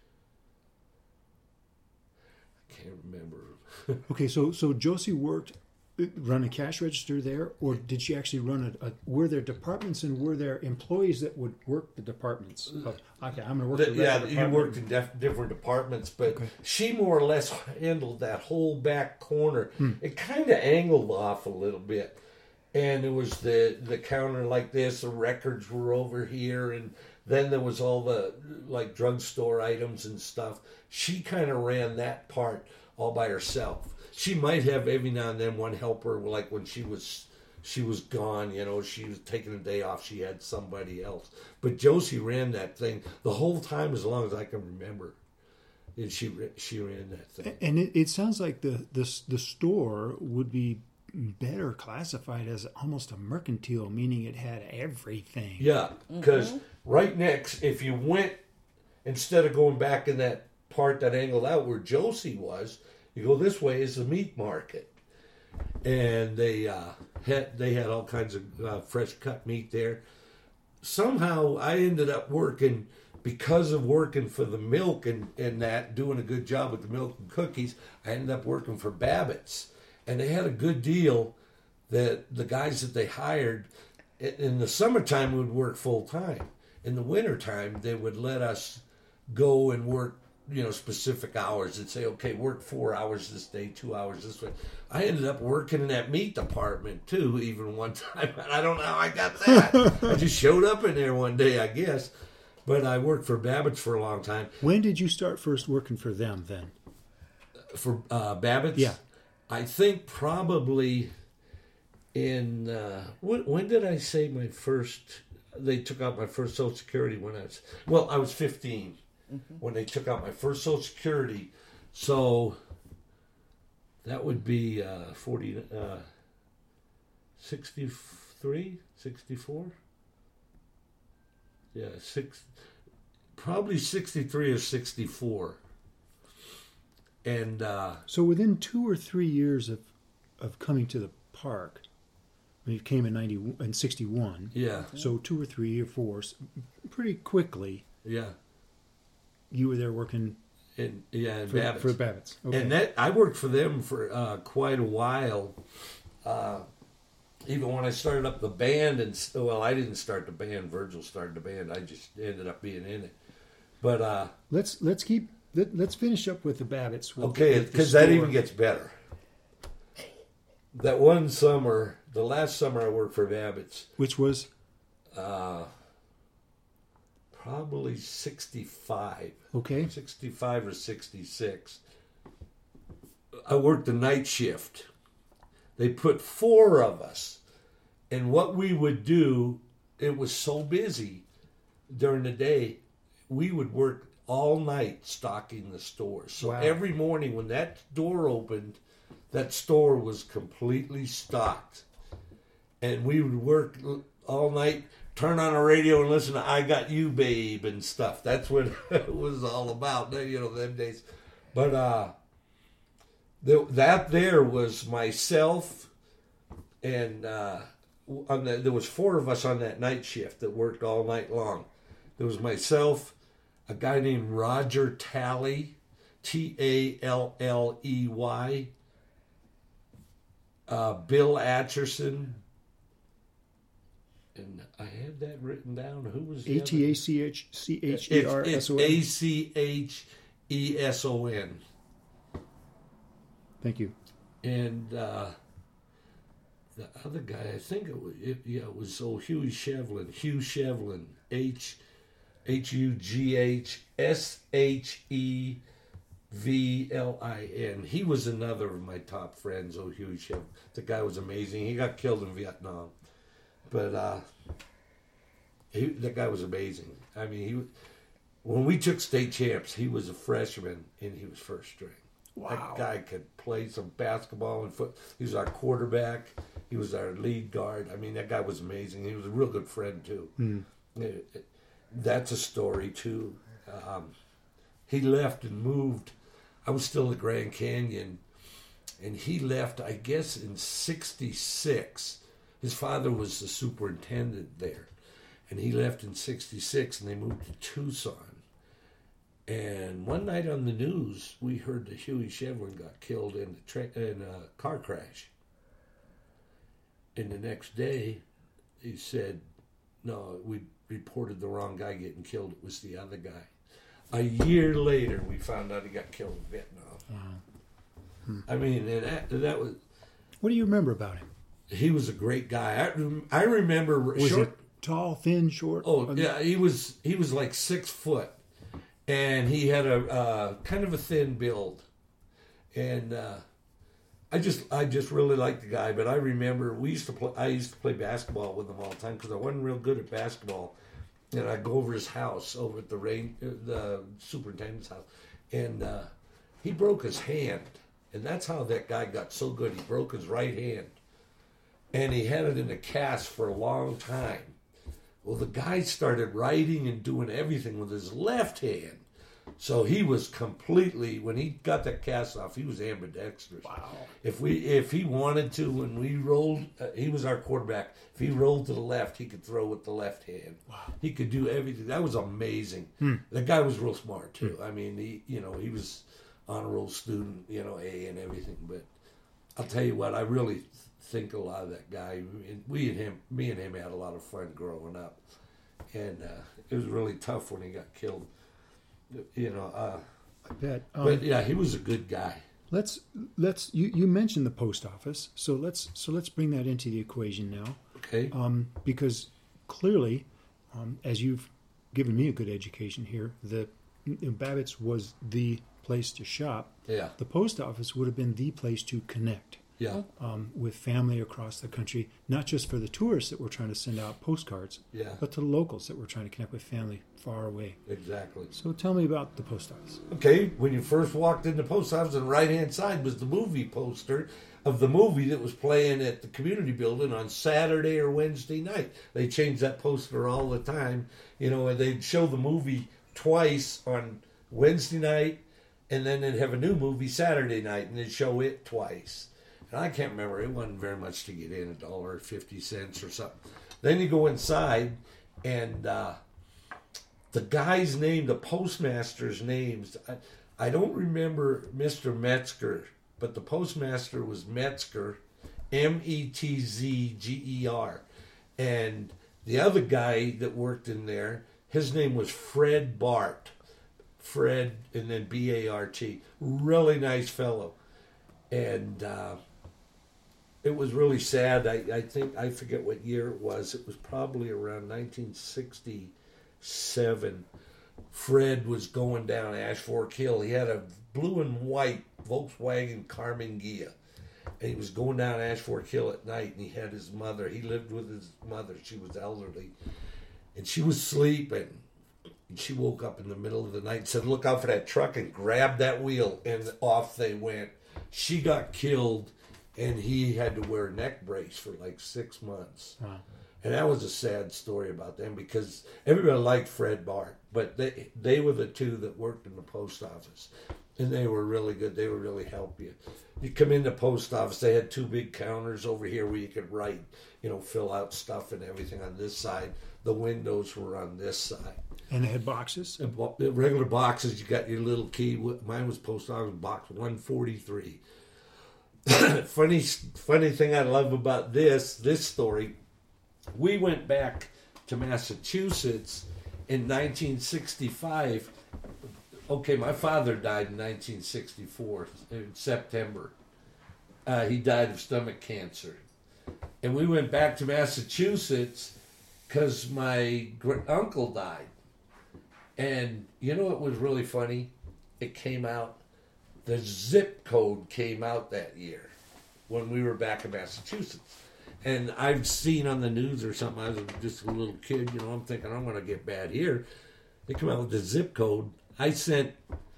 I can't remember. Okay, so so Josie worked, uh, run a cash register there, or did she actually run a, a were there departments and were there employees that would work the departments? Oh, okay, I'm going to work The- the yeah, record you department. worked in def- different departments, but Okay. she more or less handled that whole back corner. Hmm. It kind of angled off a little bit, and it was the the counter like this. The records were over here, and then there was all the like drugstore items and stuff. She kind of ran that part all by herself. She might have every now and then one helper, like when she was she was gone, you know, she was taking a day off, she had somebody else. But Josie ran that thing the whole time as long as I can remember. And she she ran that thing. And it, it sounds like the, the the store would be better classified as almost a mercantile, meaning it had everything. Yeah, because right next, if you went, instead of going back in that part that angled out where Josie was, you go this way is the meat market. And they uh, had they had all kinds of uh, fresh cut meat there. Somehow I ended up working, because of working for the milk and, and that, doing a good job with the milk and cookies, I ended up working for Babbitt's. And they had a good deal that the guys that they hired, in- in the summertime, would work full time. In the wintertime, they would let us go and work, you know, specific hours. They'd say, okay, work four hours this day, two hours this way. I ended up working in that meat department, too, even one time. I don't know how I got that. I just showed up in there one day, I guess. But I worked for Babbitt's for a long time. When did you start first working for them then? For uh, Babbitt's? Yeah. I think probably in, uh, when, when did I say my first, they took out my first Social Security when I was, well, I was fifteen mm-hmm. when they took out my first Social Security. So that would be uh, forty, uh, sixty-three, sixty-four? Yeah, six, probably sixty-three or sixty-four. And uh, So within two or three years of of coming to the park, when you came in ninety in sixty one. yeah, So two or three or four, s- pretty quickly, yeah, you were there working and yeah, and for Babbitt's. for Babbitt's. Okay. And that I worked for them for uh, quite a while. Uh, even when I started up the band, and well, I didn't start the band. Virgil started the band. I just ended up being in it. But uh, let's let's keep let, let's finish up with the Babbitt's. With, okay, with the because that store. even gets better. That one summer, the last summer I worked for Babbitt's, Which was uh, probably sixty-five. Okay. sixty-five or sixty-six. I worked the night shift. They put four of us. And what we would do, it was so busy during the day, we would work all night stocking the stores. So Wow. every morning when that door opened, that store was completely stocked. And we would work all night, turn on the radio and listen to I Got You, Babe, and stuff. That's what it was all about, you know, them days. But uh, the, that there was myself and... Uh, On the, there was four of us on that night shift that worked all night long. There was myself, a guy named Roger Talley, T A L L E Y, uh, Bill Atcherson, and I had that written down. Who was the A T A C H C H E R S O N? A C H E S O N. Thank you. And... Uh, the other guy, I think it was, it, yeah, it was old Huey Shevlin. Hugh Shevlin, H, H U G H S H E V L I N. He was another of my top friends, old Huey Shevlin. The guy was amazing. He got killed in Vietnam, but uh, he, that guy was amazing. I mean, he when we took state champs, he was a freshman and he was first string. Wow. That guy could play some basketball and foot. He was our quarterback. He was our lead guard. I mean, that guy was amazing. He was a real good friend, too. Mm. It, it, that's a story, too. Um, he left and moved. I was still at Grand Canyon, and he left, I guess, in sixty-six. His father was the superintendent there, and he left in sixty-six, and they moved to Tucson. And one night on the news, we heard that Huey Shevlin got killed in a, tra- in a car crash. And the next day, he said, no, we reported the wrong guy getting killed. It was the other guy. A year later, we found out he got killed in Vietnam. Wow. Hmm. I mean, and that, that was... What do you remember about him? He was a great guy. I, I remember... Was short, it tall, thin, short? Oh, yeah, he was, he was like six foot. And he had a uh, kind of a thin build, and uh, I just I just really liked the guy. But I remember we used to play. I used to play basketball with him all the time because I wasn't real good at basketball, and I'd go over his house over at the rain the superintendent's house, and uh, he broke his hand, and that's how that guy got so good. He broke his right hand, and he had it in a cast for a long time. Well, the guy started writing and doing everything with his left hand. So he was completely, when he got that cast off, he was ambidextrous. Wow. If we, if he wanted to, when we rolled, uh, he was our quarterback. If he rolled to the left, he could throw with the left hand. Wow. He could do everything. That was amazing. Hmm. The guy was real smart, too. Hmm. I mean, he, you know, he was honor roll student, you know, A and everything. But I'll tell you what, I really think a lot of that guy. We and him, me and him had a lot of fun growing up. And uh, it was really tough when he got killed. You know, uh, I bet. Um, but yeah, he was a good guy. Let's let's you, you mentioned the post office, so let's so let's bring that into the equation now. Okay. Um, because clearly, um, as you've given me a good education here, the you know, Babbitt's was the place to shop. Yeah. The post office would have been the place to connect. Yeah. Um, with family across the country, not just for the tourists that we're trying to send out postcards, Yeah. but to the locals that we're trying to connect with family far away. Exactly. So tell me about the post office. Okay, when you first walked in the post office, on the right-hand side was the movie poster of the movie that was playing at the community building on Saturday or Wednesday night. They changed that poster all the time, you know, and they'd show the movie twice on Wednesday night, and then they'd have a new movie Saturday night, and they'd show it twice. And I can't remember, it wasn't very much to get in, a dollar fifty cents or something. Then you go inside, and uh, the guy's name, the postmaster's names, I, I don't remember Mister Metzger, but the postmaster was Metzger, M E T Z G E R. And the other guy that worked in there, his name was Fred Bart. Fred, and then B A R T. Really nice fellow. And uh, it was really sad. I, I think, I forget what year it was. It was probably around nineteen sixty. seven, Fred was going down Ash Fork Hill. He had a blue and white Volkswagen Carmen Ghia. And he was going down Ash Fork Hill at night, and he had his mother. He lived with his mother. She was elderly. And she was sleeping. And she woke up in the middle of the night and said, look out for that truck, and grabbed that wheel, and off they went. She got killed, and he had to wear a neck brace for like six months. Wow. And that was a sad story about them, because everybody liked Fred Bart, but they they were the two that worked in the post office. And they were really good. They would really help you. You come in the post office, they had two big counters over here where you could write, you know, fill out stuff and everything on this side. The windows were on this side. And they had boxes? And regular boxes, you got your little key. Mine was post office box one forty-three. funny, funny thing I love about this, this story, we went back to Massachusetts in nineteen sixty-five. Okay, my father died in nineteen sixty-four, in September. Uh, he died of stomach cancer. And we went back to Massachusetts because my gr- uncle died. And you know what was really funny? It came out, the zip code came out that year when we were back in Massachusetts. And I've seen on the news or something, I was just a little kid, you know, I'm thinking I'm going to get bad here. They come out with the zip code. I sent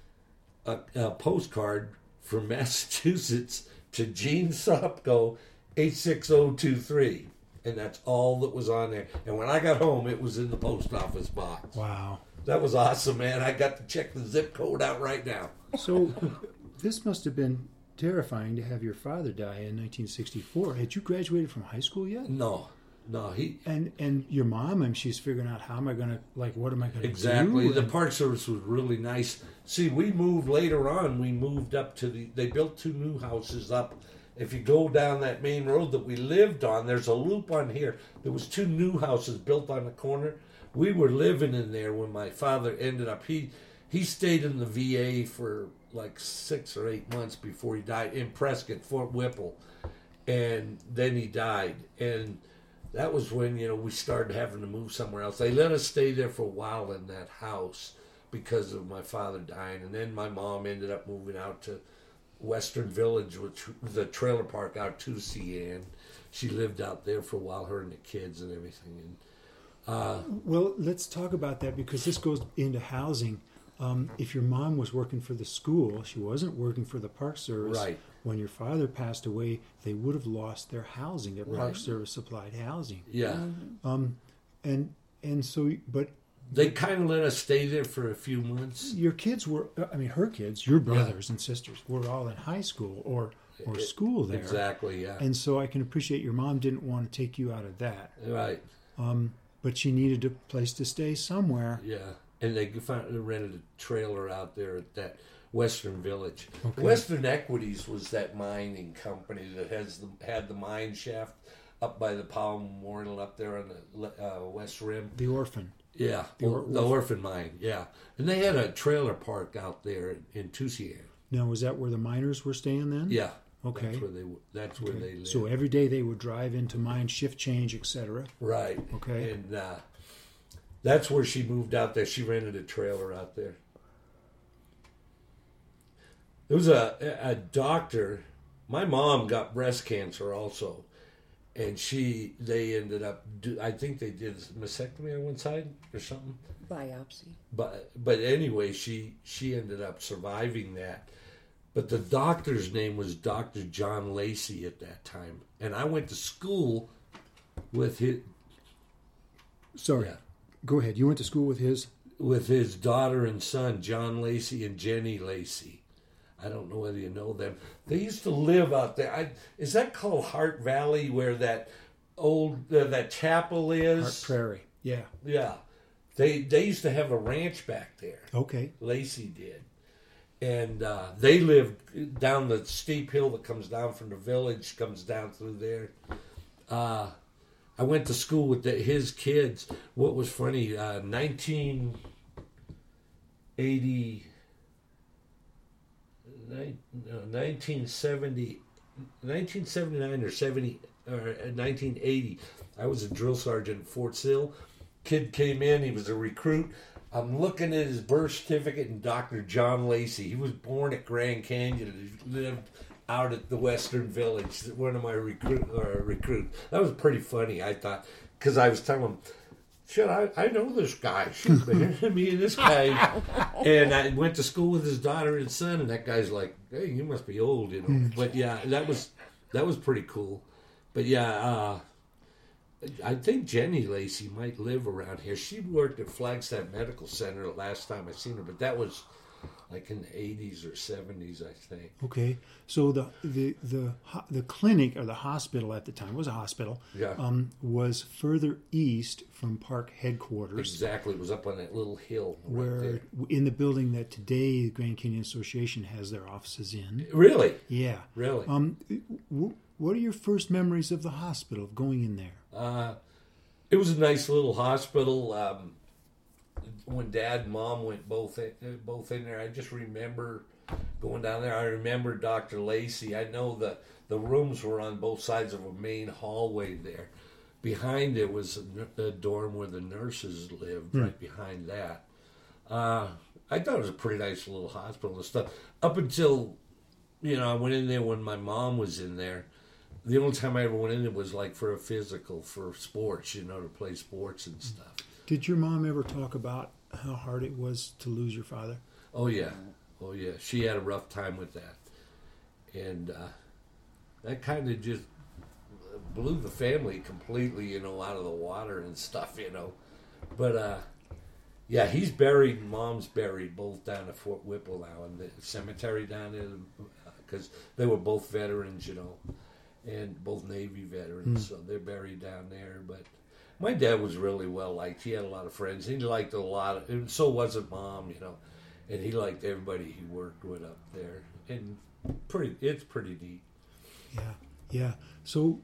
a, a postcard from Massachusetts to Gene Sopko, eight six zero two three. And that's all that was on there. And when I got home, it was in the post office box. Wow. That was awesome, man. I got to check the zip code out right now. So this must have been terrifying to have your father die in nineteen sixty-four. Had you graduated from high school yet? No. No, he... And and your mom, and she's figuring out how am I going to, like, what am I going to exactly. do? Exactly. The and... Park Service was really nice. See, we moved later on. We moved up to the... They built two new houses up. If you go down that main road that we lived on, there's a loop on here. There was two new houses built on the corner. We were living in there when my father ended up... He, he stayed in the V A for like six or eight months before he died in Prescott, Fort Whipple. And then he died. And... that was when, you know, we started having to move somewhere else. They let us stay there for a while in that house because of my father dying. And then my mom ended up moving out to Western Village, which was a trailer park out to Cian. She lived out there for a while, her and the kids and everything. And uh, well, let's talk about that, because this goes into housing. Um, if your mom was working for the school, she wasn't working for the Park Service. Right. When your father passed away, they would have lost their housing. Their Right. Park Service supplied housing. Yeah. Um, and and so, but they kind of let us stay there for a few months. Your kids were, I mean, her kids, your brothers yeah. and sisters, were all in high school or or school there. Exactly. Yeah. And so I can appreciate your mom didn't want to take you out of that. Right. Um, but she needed a place to stay somewhere. Yeah. And they found, they rented a trailer out there at that Western Village. Okay. Western Equities was that mining company that has the, had the mine shaft up by the Powell Memorial up there on the uh, West Rim. The Orphan. Yeah, the, or, or- the Orphan Mine, yeah. And they had a trailer park out there in, in Tusayan. Now, was that where the miners were staying then? Yeah. Okay. That's where they, that's where Okay. they lived. So every day they would drive into mine, shift change, et cetera. Right. Okay. And uh, that's where she moved out there. She rented a trailer out there. There was a, a doctor. My mom got breast cancer also. And she, they ended up, do, I think they did a mastectomy on one side or something. Biopsy. But but anyway, she, she ended up surviving that. But the doctor's name was Doctor John Lacey at that time. And I went to school with his... Sorry. Yeah. Go ahead. You went to school with his? With his daughter and son, John Lacey and Jenny Lacey. I don't know whether you know them. They used to live out there. I, is that called Hart Valley, where that old uh, that chapel is? Hart Prairie. Yeah. Yeah. They they used to have a ranch back there. Okay. Lacey did. And uh, they lived down the steep hill that comes down from the village, comes down through there. Uh, I went to school with the, his kids. What was funny, uh, nineteen eighty... nineteen seventy, nineteen seventy-nine or seventy or nineteen eighty, I was a drill sergeant at Fort Sill, kid came in. He was a recruit. I'm looking at his birth certificate, and Doctor John Lacey. He was born at Grand Canyon. He lived out at the Western Village. One of my recruit uh, recruits. That was pretty funny, I thought, because I was telling him, shit, I, I know this guy. Shit, man. Me and this guy. And I went to school with his daughter and son, and that guy's like, hey, you must be old, you know. But yeah, that was that was pretty cool. But yeah, uh, I think Jenny Lacey might live around here. She worked at Flagstaff Medical Center the last time I seen her, but that was like in the eighties or seventies, I think. Okay, so the the the ho- the clinic or the hospital at the time was a hospital. Yeah. Um, was further east from park headquarters. Exactly, it was up on that little hill. Right Where there. in the building that today the Grand Canyon Association has their offices in. Really? Yeah. Really? Um, w- what are your first memories of the hospital, of going in there? Uh, it was a nice little hospital. Um, when Dad and Mom went both in, both in there, I just remember going down there. I remember Doctor Lacey. I know the the rooms were on both sides of a main hallway there. Behind it was the dorm where the nurses lived. Hmm. Right behind that, uh, I thought it was a pretty nice little hospital and stuff. Up until, you know, I went in there when my mom was in there. The only time I ever went in there was like for a physical, for sports, you know, to play sports and stuff. Did your mom ever talk about how hard it was to lose your father? Oh, yeah. Oh, yeah. She had a rough time with that. And uh, that kind of just blew the family completely, you know, out of the water and stuff, you know. But, uh, yeah, he's buried, Mom's buried both down at Fort Whipple now in the cemetery down there because they were both veterans, you know. And both Navy veterans, mm. so they're buried down there. But my dad was really well liked. He had a lot of friends. He liked a lot of, and so wasn't Mom, you know. And he liked everybody he worked with up there. And pretty, it's pretty neat. Yeah, yeah. So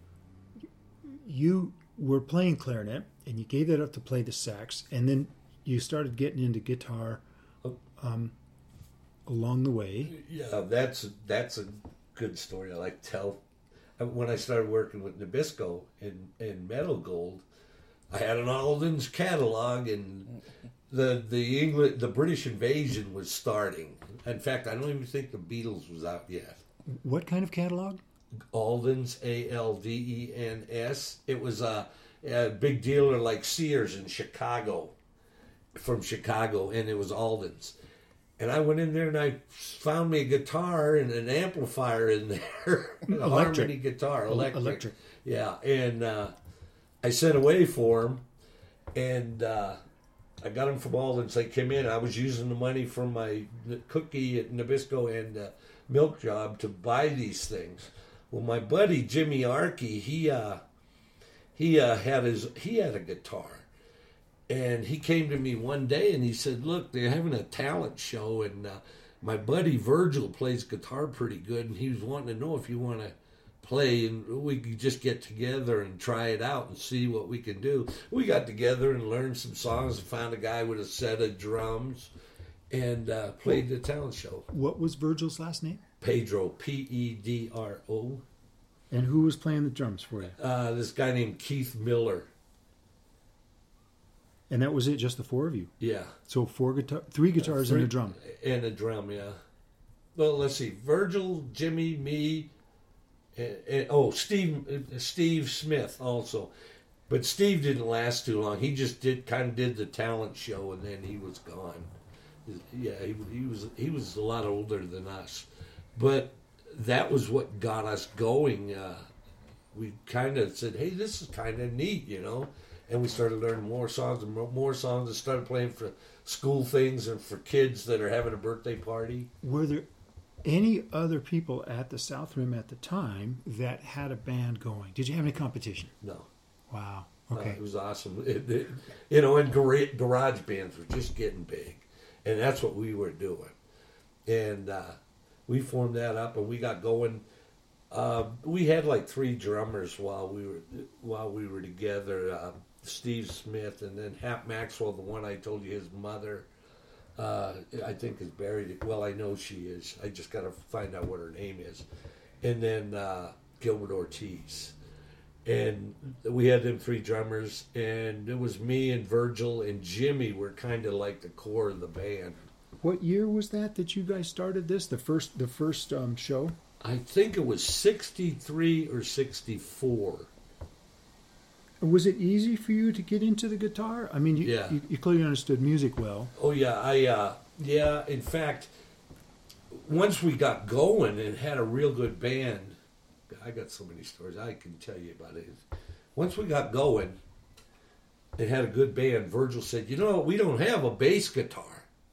you were playing clarinet, and you gave that up to play the sax, and then you started getting into guitar um, along the way. Yeah, that's that's a good story I like to tell. When I started working with Nabisco in, in Meadow Gold, I had an Alden's catalog, and the the English the British invasion was starting. In fact, I don't even think the Beatles was out yet. What kind of catalog? Alden's, A L D E N S. It was a, a big dealer like Sears in Chicago, from Chicago, and it was Alden's. And I went in there and I found me a guitar and an amplifier in there. A harmony guitar. Electric. Electric. Yeah. And uh, I sent away for them. And uh, I got them from Alden's. They came in. I was using the money from my cookie at Nabisco and uh, milk job to buy these things. Well, my buddy Jimmy Arkey, he uh, he uh, had his he had a guitar. And he came to me one day and he said, look, they're having a talent show, and uh, my buddy Virgil plays guitar pretty good, and he was wanting to know if you want to play, and we could just get together and try it out and see what we can do. We got together and learned some songs and found a guy with a set of drums and uh, played the talent show. What was Virgil's last name? Pedro, P E D R O. And who was playing the drums for you? Uh, this guy named Keith Miller. And that was it, just the four of you? Yeah. So four guitar, three guitars uh, three, and a drum. And a drum, yeah. Well, let's see. Virgil, Jimmy, me, and, and, oh, Steve Steve Smith also. But Steve didn't last too long. He just did kind of did the talent show, and then he was gone. Yeah, he, he was he was a lot older than us. But that was what got us going. Uh, we kind of said, hey, this is kind of neat, you know. And we started learning more songs and more songs and started playing for school things and for kids that are having a birthday party. Were there any other people at the South Rim at the time that had a band going? Did you have any competition? No. Wow. Okay. Uh, it was awesome. It, it, you know, and gar- garage bands were just getting big. And that's what we were doing. And uh, we formed that up and we got going. Uh, we had like three drummers while we were while we were together. Uh, Steve Smith, and then Hap Maxwell, the one I told you his mother, uh, I think is buried. Well, I know she is. I just got to find out what her name is. And then uh, Gilbert Ortiz. And we had them three drummers, and it was me and Virgil and Jimmy were kind of like the core of the band. What year was that that you guys started this? The first, the first um, show? I think it was sixty-three or sixty-four. Was it easy for you to get into the guitar? I mean, you, Yeah. you, you clearly understood music well. Oh yeah, I uh, yeah. In fact, once we got going and had a real good band, I got so many stories I can tell you about it. Once we got going and had a good band, Virgil said, "You know, we don't have a bass guitar."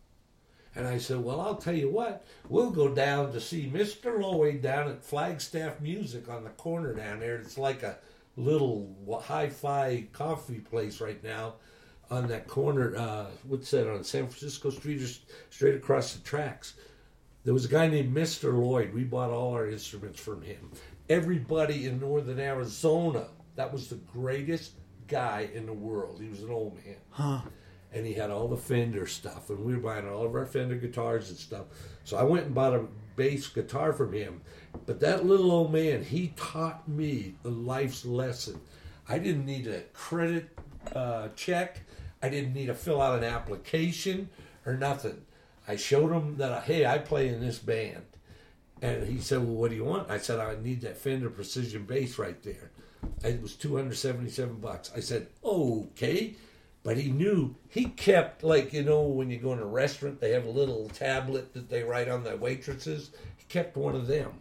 And I said, "Well, I'll tell you what. We'll go down to see Mister Lloyd down at Flagstaff Music on the corner down there. It's like a little hi-fi coffee place right now on that corner. Uh, what's that, on San Francisco Street, or straight across the tracks? There was a guy named Mister Lloyd. We bought all our instruments from him. Everybody in northern Arizona, that was the greatest guy in the world. He was an old man. Huh. And he had all the Fender stuff, and we were buying all of our Fender guitars and stuff. So I went and bought a bass guitar from him. But that little old man, he taught me a life's lesson. I didn't need a credit uh, check. I didn't need to fill out an application or nothing. I showed him that, hey, I play in this band. And he said, well, what do you want? I said, I need that Fender Precision bass right there. It was two hundred seventy-seven bucks. I said, okay. But he knew, he kept, like, you know, when you go in a restaurant, they have a little tablet that they write on the waitresses. He kept one of them.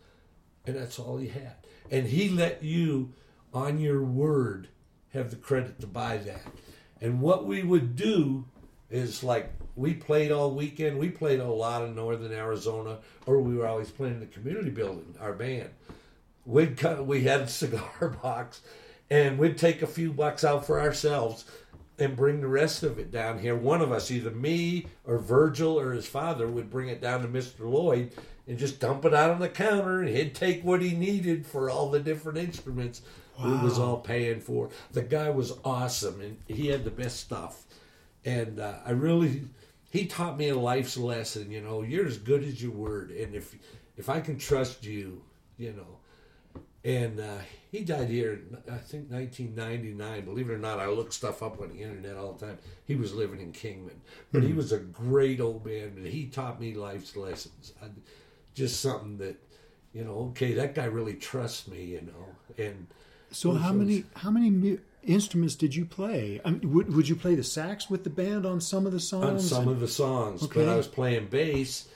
And that's all he had. And he let you, on your word, have the credit to buy that. And what we would do is, like, we played all weekend. We played a lot in northern Arizona, or we were always playing in the community building, our band. We'd cut, we had a cigar box, and we'd take a few bucks out for ourselves and bring the rest of it down here. One of us, either me or Virgil or his father, would bring it down to Mister Lloyd and just dump it out on the counter, and he'd take what he needed for all the different instruments Wow. we was all paying for. The guy was awesome, and he had the best stuff. And uh, I really, he taught me a life's lesson, you know, you're as good as your word. And if if I can trust you, you know. And uh, he died here in, I think, nineteen ninety-nine. Believe it or not, I look stuff up on the internet all the time. He was living in Kingman. But mm-hmm. he was a great old man, and he taught me life's lessons. I, just something that, you know, okay, that guy really trusts me, you know. And so how many how many mu- instruments did you play? I mean, would, would you play the sax with the band on some of the songs? On some and... of the songs, okay. But I was playing bass.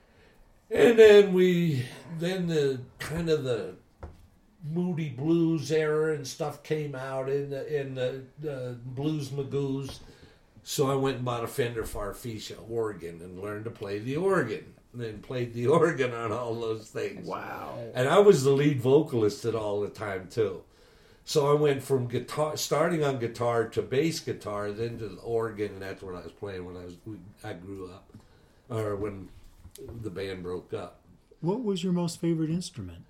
And then we, then the kind of the Moody Blues era and stuff came out in the, in the uh, Blues Magoos. So I went and bought a Fender Farfisa organ and learned to play the organ. And then played the organ on all those things. Wow. And I was the lead vocalist at all the time, too. So I went from guitar, starting on guitar to bass guitar, then to the organ, and that's what I was playing when I was I grew up, or when the band broke up. What was your most favorite instrument?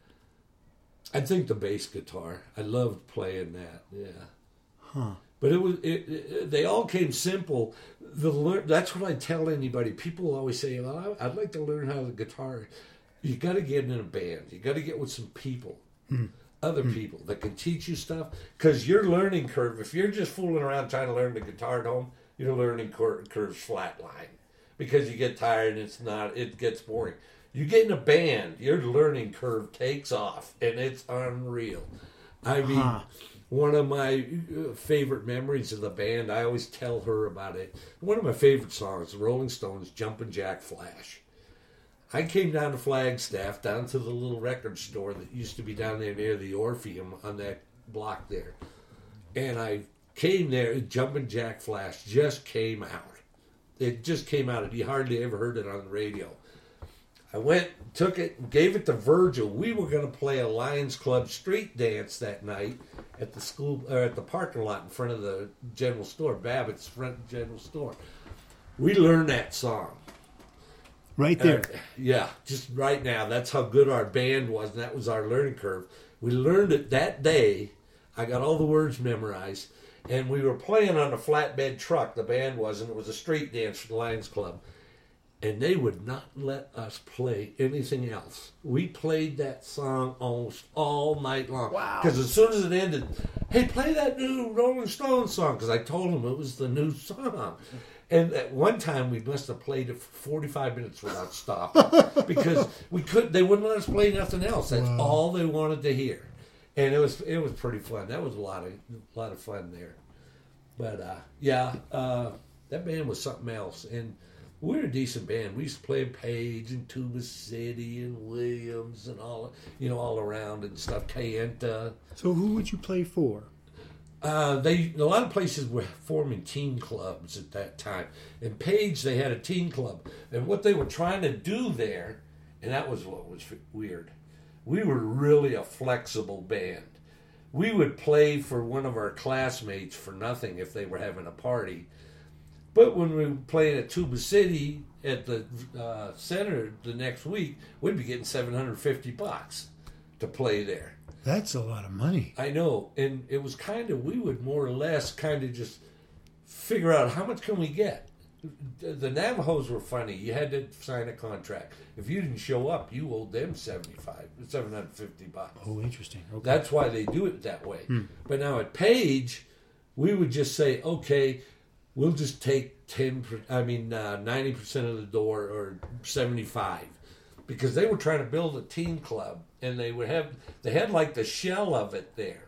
I think the bass guitar. I loved playing that. Yeah. Huh. But it was it, it, they all came simple. The lear- that's what I tell anybody. People always say, "Well, I'd like to learn how the guitar." You got to get in a band. You got to get with some people, hmm. other hmm. people that can teach you stuff. Because your learning curve, if you're just fooling around trying to learn the guitar at home, your learning cur- curve's flatline because you get tired and it's not. It gets boring. You get in a band, your learning curve takes off, and it's unreal. I mean. Huh. One of my favorite memories of the band, I always tell her about it. One of my favorite songs, the Rolling Stones' Jumpin' Jack Flash. I came down to Flagstaff, down to the little record store that used to be down there near the Orpheum on that block there. And I came there, Jumpin' Jack Flash just came out. It just came out. You hardly ever heard it on the radio. I went, took it, gave it to Virgil. We were going to play a Lions Club street dance that night at the school, or at the parking lot in front of the general store, Babbitt's front general store. We learned that song. Right there. Uh, yeah, just right now. That's how good our band was, and that was our learning curve. We learned it that day. I got all the words memorized, and we were playing on a flatbed truck, the band was, and it was a street dance for the Lions Club. and they would not let us play anything else. We played that song almost all night long. Wow. Because as soon as it ended, hey, play that new Rolling Stones song, because I told them it was the new song. And at one time, we must have played it for forty-five minutes without stopping, because we could. They wouldn't let us play nothing else. That's Wow. all they wanted to hear, and it was it was pretty fun. That was a lot of a lot of fun there. But uh, yeah, uh, that band was something else, and we were a decent band. We used to play in Page and Tuba City and Williams and all you know all around and stuff. Kayenta. So who would you play for? Uh, they a lot of places were forming teen clubs at that time. In Page, they had a teen club, and what they were trying to do there, and that was what was weird. We were really a flexible band. We would play for one of our classmates for nothing if they were having a party, but when we were playing at Tuba City at the uh, center the next week, we'd be getting seven hundred fifty bucks to play there. That's a lot of money. I know, and it was kind of, we would more or less kind of just figure out how much can we get. The Navajos were funny. You had to sign a contract. If you didn't show up, you owed them seventy-five, seven hundred fifty bucks. Oh, interesting. Okay. That's why they do it that way. Hmm. But now at Page, we would just say, okay, we'll just take ten, I mean, uh, ninety percent of the door, or seventy-five. Because they were trying to build a teen club, and they would have they had like the shell of it there,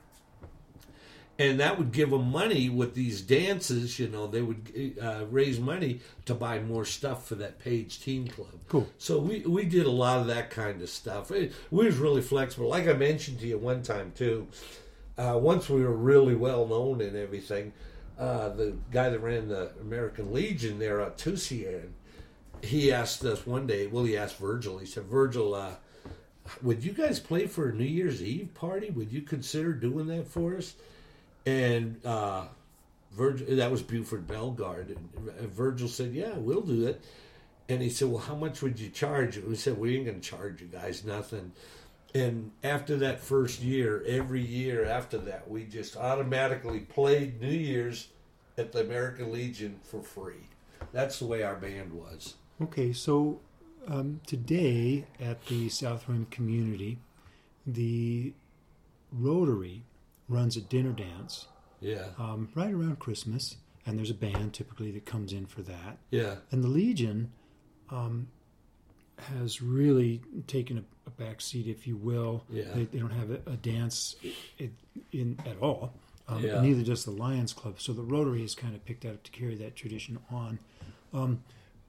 and that would give them money with these dances. You know, they would uh, raise money to buy more stuff for that Page Teen Club. Cool. So we we did a lot of that kind of stuff. It, we was really flexible. Like I mentioned to you one time too. Uh, once we were really well known and everything, uh, the guy that ran the American Legion there at Tusayan, he asked us one day, well, he asked Virgil, he said, Virgil, uh, would you guys play for a New Year's Eve party? Would you consider doing that for us? And uh, Virgil, that was Buford Bellegarde. And Virgil said, yeah, we'll do it. And he said, well, how much would you charge? And we said, we ain't going to charge you guys nothing. And after that first year, every year after that, we just automatically played New Year's at the American Legion for free. That's the way our band was. Okay, so um, today at the South Rim community, the Rotary runs a dinner dance Yeah. um, right around Christmas, and there's a band typically that comes in for that. Yeah. And the Legion um, has really taken a, a back seat, if you will. Yeah. They, they don't have a, a dance in, in at all. Um, Yeah. and neither does the Lions Club. So the Rotary has kind of picked up to carry that tradition on. Um,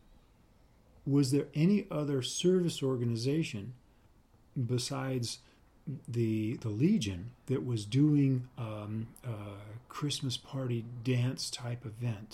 was there any other service organization besides the the Legion that was doing um, a Christmas party dance type event?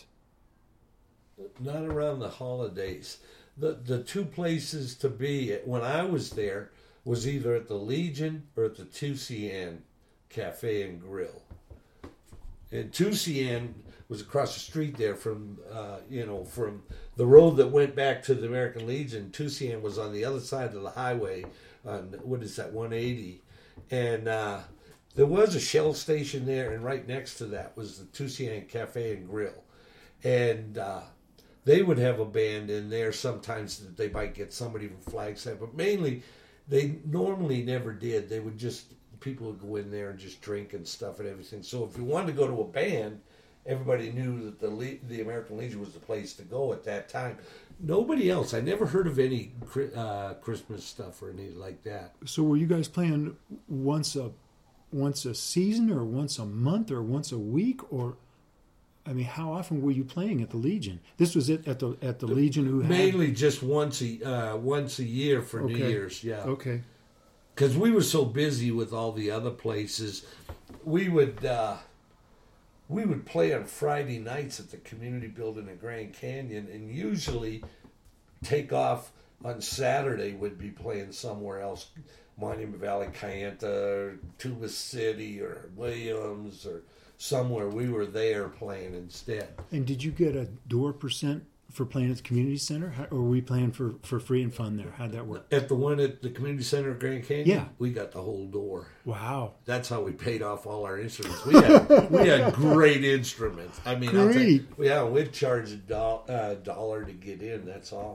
Not around the holidays. The the two places to be when I was there was either at the Legion or at the Tusayan Cafe and Grill. And Tusayan was across the street there from, uh, you know, from the road that went back to the American Legion. Tusayan was on the other side of the highway on, what is that, one eighty. And uh, there was a Shell station there, and right next to that was the Tusayan Cafe and Grill. And uh, they would have a band in there sometimes that they might get somebody from Flagstaff, but mainly they normally never did. They would just, people would go in there and just drink and stuff and everything. So if you wanted to go to a band, everybody knew that the Le- the American Legion was the place to go at that time. Nobody else. I never heard of any uh, Christmas stuff or anything like that. So were you guys playing once a once a season, or once a month, or once a week, or I mean, how often were you playing at the Legion? This was it at the at the Legion who had... Mainly just once a uh, once a year for Okay. New Year's. Yeah. Okay. Because we were so busy with all the other places, we would uh, we would play on Friday nights at the community building in Grand Canyon, and usually take off on Saturday. Would be playing somewhere else, Monument Valley, Kayenta, or Tuba City, or Williams, or somewhere. We were there playing instead. And did you get a door percent for playing at the community center, How, or were we playing for, for free and fun there? How'd that work? At the one at the community center of Grand Canyon, Yeah. we got the whole door. Wow. That's how we paid off all our instruments. We had we had great instruments. I mean, I'll tell you, Great. yeah, we'd charge a do- uh, dollar to get in. That's all.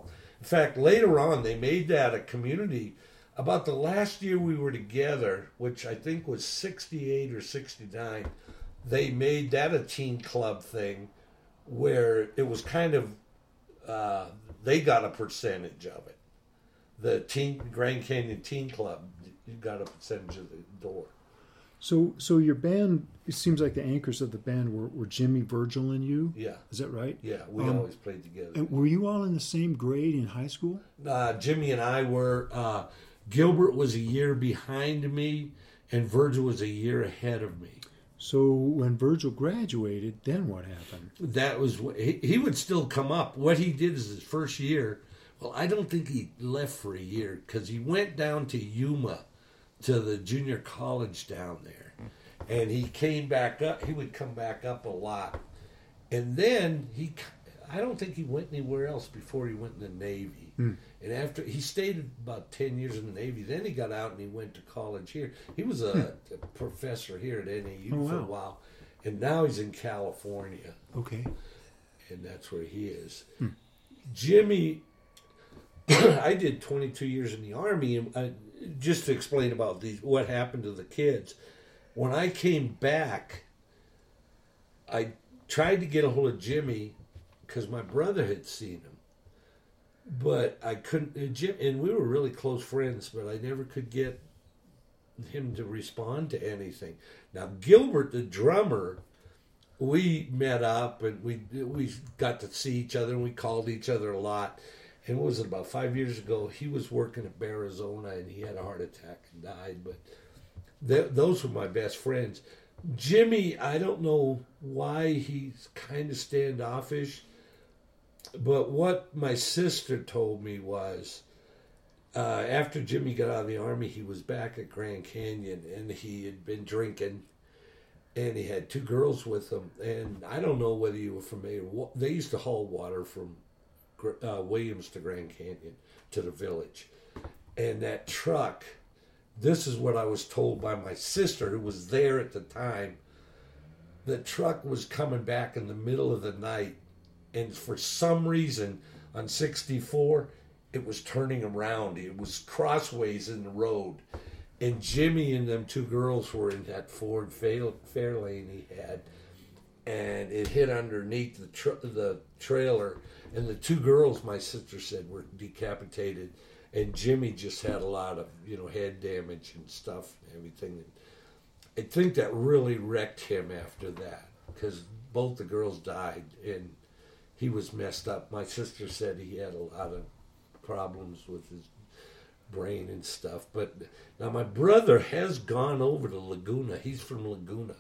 In fact, later on, they made that a community. About the last year we were together, which I think was sixty-eight or sixty-nine, they made that a teen club thing where it was kind of, uh, they got a percentage of it. The teen Grand Canyon Teen Club, you got a percentage of the door. So, so your band, it seems like the anchors of the band were, were Jimmy, Virgil, and you? Yeah. Is that right? Yeah, we Um, always played together. And were you all in the same grade in high school? Uh, Jimmy and I were, uh, Gilbert was a year behind me, and Virgil was a year ahead of me. So when Virgil graduated, then what happened? That was, what- he, he would still come up. What he did is his first year, well, I don't think he left for a year, because he went down to Yuma, to the junior college down there. And he came back up. He would come back up a lot. And then he, I don't think he went anywhere else before he went in the Navy. Hmm. And after, he stayed about ten years in the Navy. Then he got out and he went to college here. He was a, a professor here at N A U Oh, for a wow. while. And now he's in California. Okay. And that's where he is. Hmm. Jimmy, I did twenty-two years in the Army, and I, just to explain about these, what happened to the kids. When I came back, I tried to get a hold of Jimmy because my brother had seen him, but I couldn't. And, Jim, and we were really close friends, but I never could get him to respond to anything. Now Gilbert, the drummer, we met up and we we got to see each other and we called each other a lot. And what was it, about five years ago, he was working at Arizona and he had a heart attack and died. But th- those were my best friends. Jimmy, I don't know why he's kind of standoffish, but what my sister told me was uh, after Jimmy got out of the Army, he was back at Grand Canyon and he had been drinking. And he had two girls with him. And I don't know whether you were familiar. They used to haul water from uh, Williams to Grand Canyon to the village. And that truck, this is what I was told by my sister who was there at the time. The truck was coming back in the middle of the night. And for some reason on sixty-four, it was turning around. It was crossways in the road. And Jimmy and them two girls were in that Ford Fairlane he had, and it hit underneath the tra- the trailer. And the two girls, my sister said, were decapitated, and Jimmy just had a lot of you know head damage and stuff and everything. I think that really wrecked him after that because both the girls died, and he was messed up. My sister said he had a lot of problems with his brain and stuff. But now my brother has gone over to Laguna. He's from Laguna.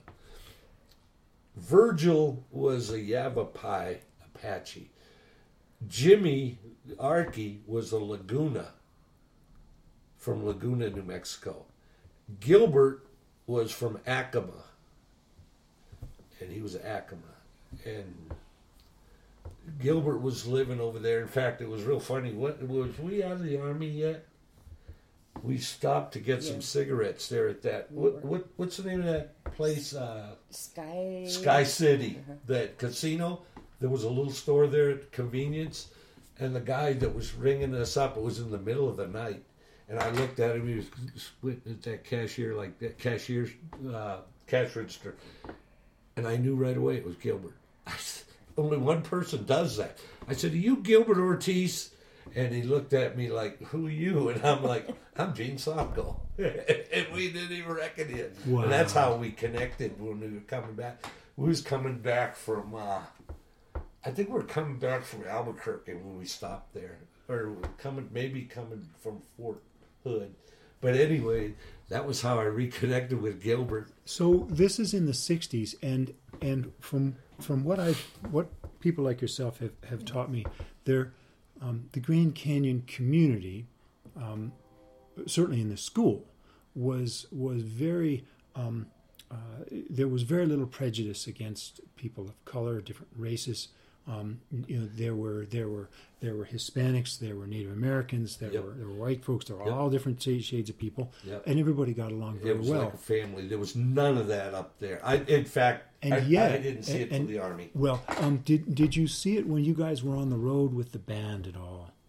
Virgil was a Yavapai Apache. Jimmy Archie was a Laguna from Laguna, New Mexico. Gilbert was from Acoma, and he was Acoma. And Gilbert was living over there. In fact, it was real funny. What was we out of the Army yet? We stopped to get Yeah. some cigarettes there at that. What what what's the name of that place? Uh, Sky. Sky City, Uh-huh. that casino. There was a little store there at convenience, and the guy that was ringing us up, it was in the middle of the night, and I looked at him. He was splitting at that cashier, like that cashier, uh, cash register, and I knew right away it was Gilbert. I said, only one person does that. I said, "Are you Gilbert Ortiz?" And he looked at me like, "Who are you?" And I'm like, "I'm Gene Socko." And we didn't even reckon it. Wow. And that's how we connected when we were coming back. We was coming back from, uh, I think we were coming back from Albuquerque when we stopped there. Or coming, maybe coming from Fort Hood. But anyway, that was how I reconnected with Gilbert. So this is in the sixties, and and from from what I what people like yourself have, have taught me, there um, the Grand Canyon community, um, certainly in the school, was was very um, uh, there was very little prejudice against people of color, different races. Um, you know, there were there were there were Hispanics, there were Native Americans, there Yep. were there were white folks, there were Yep. all different shades of people, Yep. and everybody got along very It was well. like a family. There was none of that up there. I, in fact, And I, yet- I didn't see and- it till and- the Army. Well, um, did did you see it when you guys were on the road with the band at all?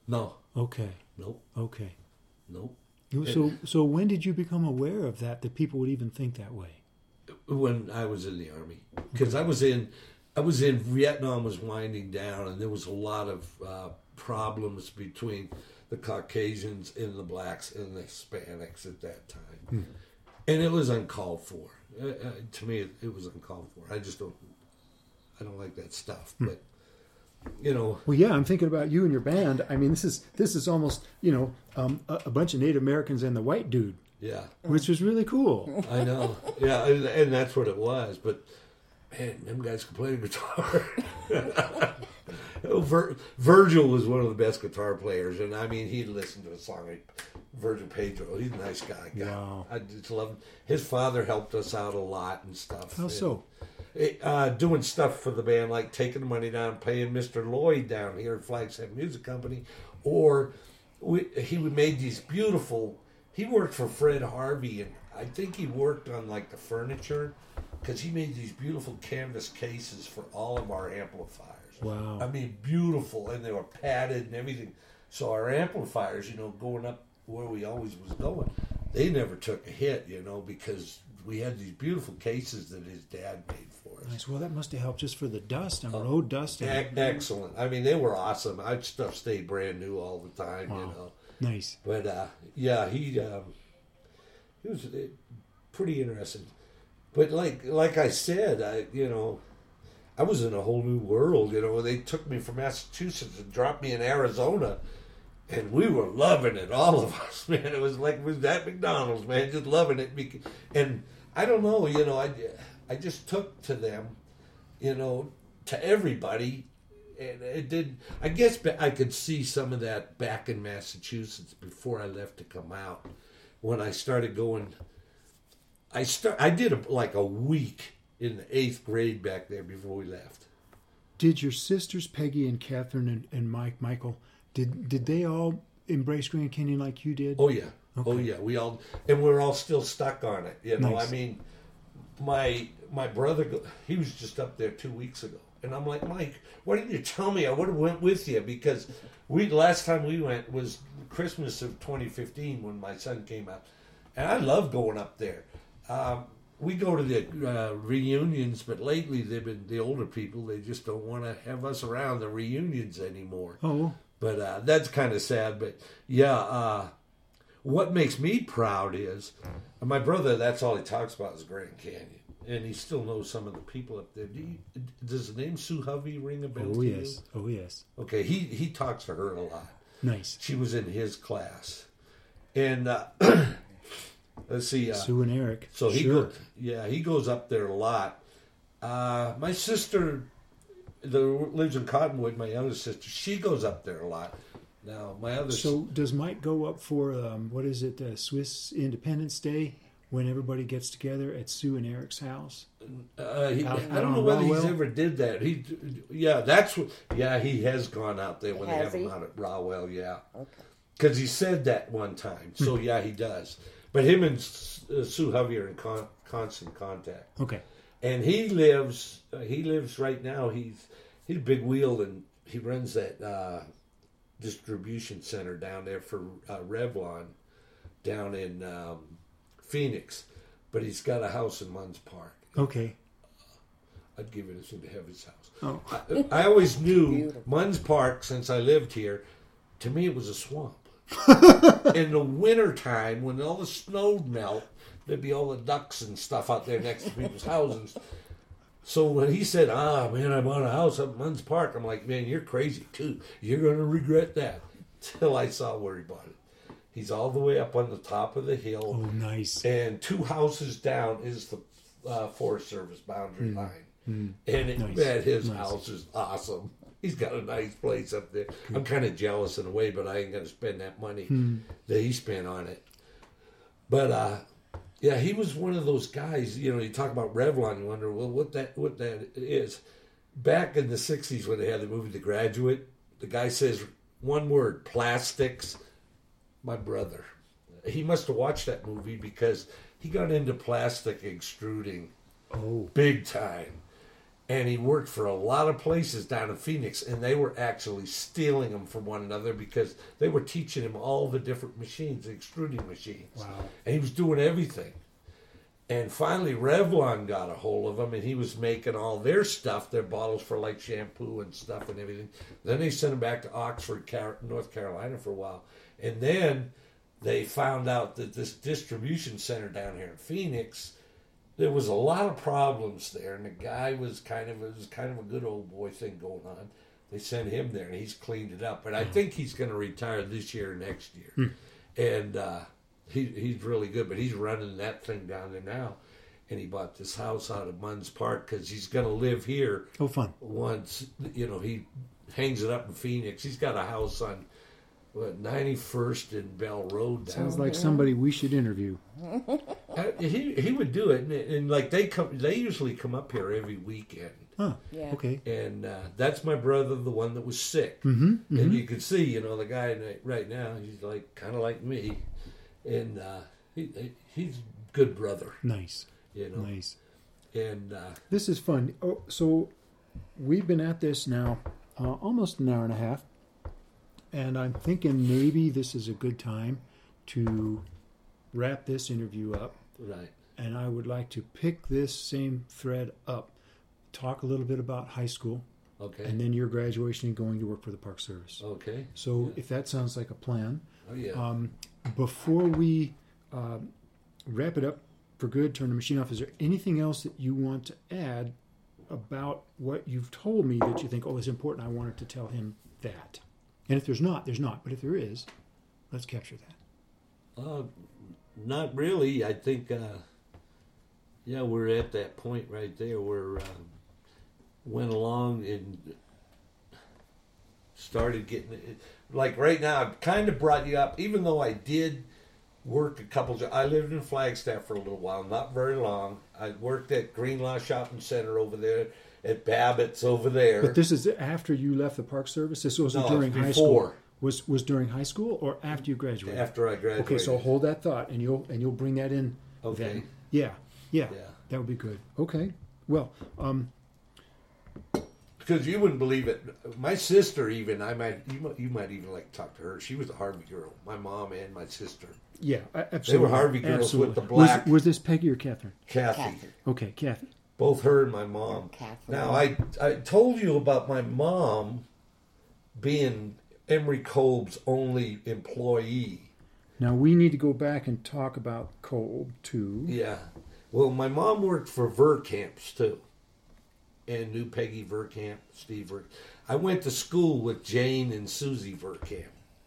No. Okay. Nope. Okay. Nope. So, so when did you become aware of that? That people would even think that way? When I was in the Army, because I was in, I was in Vietnam was winding down, and there was a lot of uh, problems between the Caucasians and the blacks and the Hispanics at that time, Hmm. and it was uncalled for. Uh, uh, to me, it, it was uncalled for. I just don't, I don't like that stuff. Hmm. But you know, Well, yeah, I'm thinking about you and your band. I mean, this is this is almost you know um, a, a bunch of Native Americans and the white dude, yeah, which was really cool. I know, yeah, and, and that's what it was. But man, them guys could play the guitar. Oh, Vir- Virgil was one of the best guitar players, and I mean, he'd listen to a song like Virgil Pedro. He's a nice guy. guy. Wow. I just love him. His father helped us out a lot and stuff. How And, so? Uh, doing stuff for the band, like taking the money down, paying Mister Lloyd down here at Flagstaff Music Company, or we, he made these beautiful. He worked for Fred Harvey, and I think he worked on like the furniture because he made these beautiful canvas cases for all of our amplifiers. Wow. I mean, beautiful, and they were padded and everything. So our amplifiers, you know, going up where we always was going, they never took a hit, you know, because we had these beautiful cases that his dad made for us. Nice. Well, that must have helped just for the dust and road dust. And, Ec- Excellent. I mean, they were awesome. Our stuff stayed brand new all the time, Wow. you know. Nice. But uh, yeah, he um, he was uh, pretty interesting. But like like I said, I you know, I was in a whole new world. You know, they took me from Massachusetts and dropped me in Arizona, and we were loving it, all of us, man. It was like it was at McDonald's, man, just loving it. Bec- And I don't know, you know, I I just took to them, you know, to everybody. And it did. I guess I could see some of that back in Massachusetts before I left to come out. When I started going, I start. I did a, like a week in the eighth grade back there before we left. Did your sisters Peggy and Catherine and, and Mike Michael did did they all embrace Grand Canyon like you did? Oh yeah, Okay. oh yeah. We all and we're all still stuck on it. You know, Nice. I mean, my my brother, go- he was just up there two weeks ago, and I'm like, Mike, why didn't you tell me? I would have went with you because we last time we went was Christmas of twenty fifteen when my son came out, and I love going up there. Um, we go to the uh, reunions, but lately they've been the older people. They just don't want to have us around the reunions anymore. Oh, But uh, that's kind of sad. But yeah, uh, what makes me proud is my brother. That's all he talks about is Grand Canyon, and he still knows some of the people up there. Do you, does the name Sue Hovey ring a bell? oh to yes, you? oh yes. Okay, he he talks to her a lot. Nice. She was in his class, and uh, let's see. Uh, Sue and Eric. so he sure. goes, yeah, he goes up there a lot. Uh, my sister, that lives in Cottonwood, my younger sister, she goes up there a lot. Now my other, So does Mike go up for um, what is it, uh, Swiss Independence Day, when everybody gets together at Sue and Eric's house? uh, he, out- I out don't know on whether he's Rawell? ever did that. He, yeah, that's what. Yeah, he has gone out there when they Has have him he? out at Rawell. Yeah, Okay. because he said that one time. So yeah, he does. But him and uh, Sue Hovey are in con- constant contact. Okay. And he lives. Uh, he lives right now. He's he's a big wheel, and he runs that uh, distribution center down there for uh, Revlon, down in um, Phoenix. But he's got a house in Munns Park. Okay. I'd give anything to have his house. Oh, I, I always knew Beautiful. Munns Park since I lived here. To me, it was a swamp. In the wintertime, when all the snow would melt, there'd be all the ducks and stuff out there next to people's houses. So when he said, "Ah, man, I bought a house up in Munns Park," I'm like, "Man, you're crazy too. You're going to regret that." Till I saw where he bought it. He's all the way up on the top of the hill, oh, nice. and two houses down is the uh, Forest Service boundary line. And it, Nice. man, his Nice. house is awesome. He's got a nice place up there. I'm kind of jealous in a way, but I ain't going to spend that money that he spent on it. But uh, yeah, he was one of those guys. You know, you talk about Revlon, you wonder, well, what that what that is. Back in the sixties, when they had the movie The Graduate, the guy says one word: plastics. My brother, he must have watched that movie because he got into plastic extruding Oh, big time. And he worked for a lot of places down in Phoenix, and they were actually stealing them from one another because they were teaching him all the different machines, the extruding machines. Wow. And he was doing everything. And finally, Revlon got a hold of him, and he was making all their stuff, their bottles for like shampoo and stuff and everything. Then they sent him back to Oxford, North Carolina for a while. And then they found out that this distribution center down here in Phoenix, there was a lot of problems there, and the guy was kind of it was kind of a good old boy thing going on. They sent him there, and he's cleaned it up. And I think he's going to retire this year or next year. Hmm. And uh, he he's really good, but he's running that thing down there now. And he bought this house out of Munns Park because he's going to live here. Oh, fun! Once you know he hangs it up in Phoenix. He's got a house on what ninety-first and Bell Road. Down Sounds like there. somebody we should interview. Uh, he he would do it, and, and like they come, they usually come up here every weekend. Huh. Yeah. Okay. And uh, that's my brother, the one that was sick. Mm-hmm, mm-hmm. And you can see, you know, the guy right now, he's like kind of like me, and uh, he he's a good brother. Nice. You know. Nice. And uh, this is fun. Oh, so we've been at this now uh, almost an hour and a half, and I'm thinking maybe this is a good time to wrap this interview up. Right. And I would like to pick this same thread up, talk a little bit about high school, okay, and then your graduation and going to work for the Park Service. Okay. So yeah. if that sounds like a plan, oh yeah. Um, before we uh, wrap it up for good, turn the machine off, is there anything else that you want to add about what you've told me that you think, oh, it's important, I wanted to tell him that? And if there's not, there's not. But if there is, let's capture that. Uh, not really. I think, uh, yeah, we're at that point right there where uh, went along and started getting it. Like right now, I've kind of brought you up, even though I did work a couple of, I lived in Flagstaff for a little while, not very long. I worked at Greenlaw Shopping Center over there, at Babbitt's over there. But this is after you left the Park Service? This wasn't no, during before. high school? Was was during high school or after you graduated? After I graduated. Okay, so hold that thought, and you'll and you'll bring that in. Okay. Then. Yeah, yeah, Yeah. that would be good. Okay, well, um, because you wouldn't believe it. My sister, even I might you might, you might even like talk to her. She was a Harvey girl. My mom and my sister. yeah, absolutely. They were Harvey girls absolutely. with the black. Was, was this Peggy or Catherine? Kathy. Kathy. Okay, Kathy. Both her and my mom. Catherine. Now I I told you about my mom being Emery Kolb's only employee. Now we need to go back and talk about Kolb too. Yeah. Well, my mom worked for Verkamps too, and knew Peggy Verkamp, Steve Verkamp. I went to school with Jane and Susie Verkamp.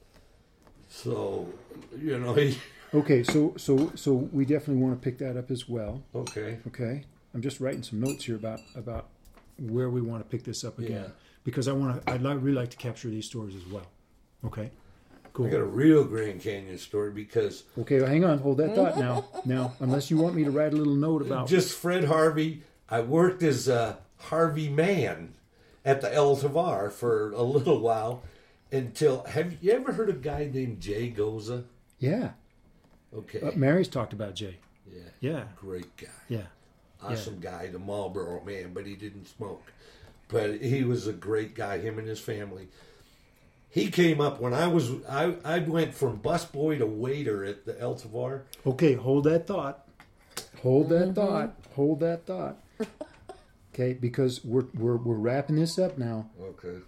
So, you know. He, Okay, so so so we definitely want to pick that up as well. okay. Okay, I'm just writing some notes here about about where we want to pick this up again Yeah. because I want to. I'd like, really like to capture these stories as well. Okay, cool. I got a real Grand Canyon story because Okay, well, hang on, hold that thought now. Now, unless you want me to write a little note about just Fred Harvey. I worked as a Harvey man at the El Tavar for a little while until. Have you ever heard of a guy named Jay Goza? yeah. Okay. Uh, Mary's talked about Jay. yeah. Yeah, Great guy. yeah. Awesome guy, the Marlboro man, but he didn't smoke. But he was a great guy, him and his family. He came up when I was, I, I went from busboy to waiter at the El Tavar. Okay, hold that thought. Hold that thought. Hold that thought. Okay, because we're we're we're wrapping this up now. Okay.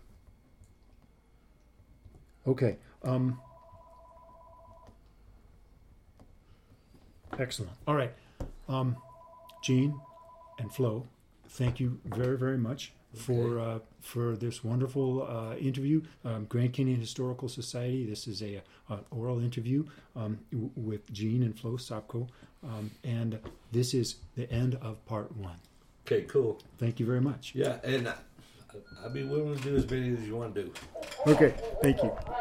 Okay. Um. Excellent. All right. Um, Gene and Flo, thank you very very much for uh, for this wonderful uh, interview. Um, Grand Canyon Historical Society. This is a, a oral interview um, w- with Gene and Flo Sopko, um, and this is the end of part one. Okay, cool. Thank you very much. Yeah, and I, I'd be willing to do as many as you want to do. Okay. Thank you.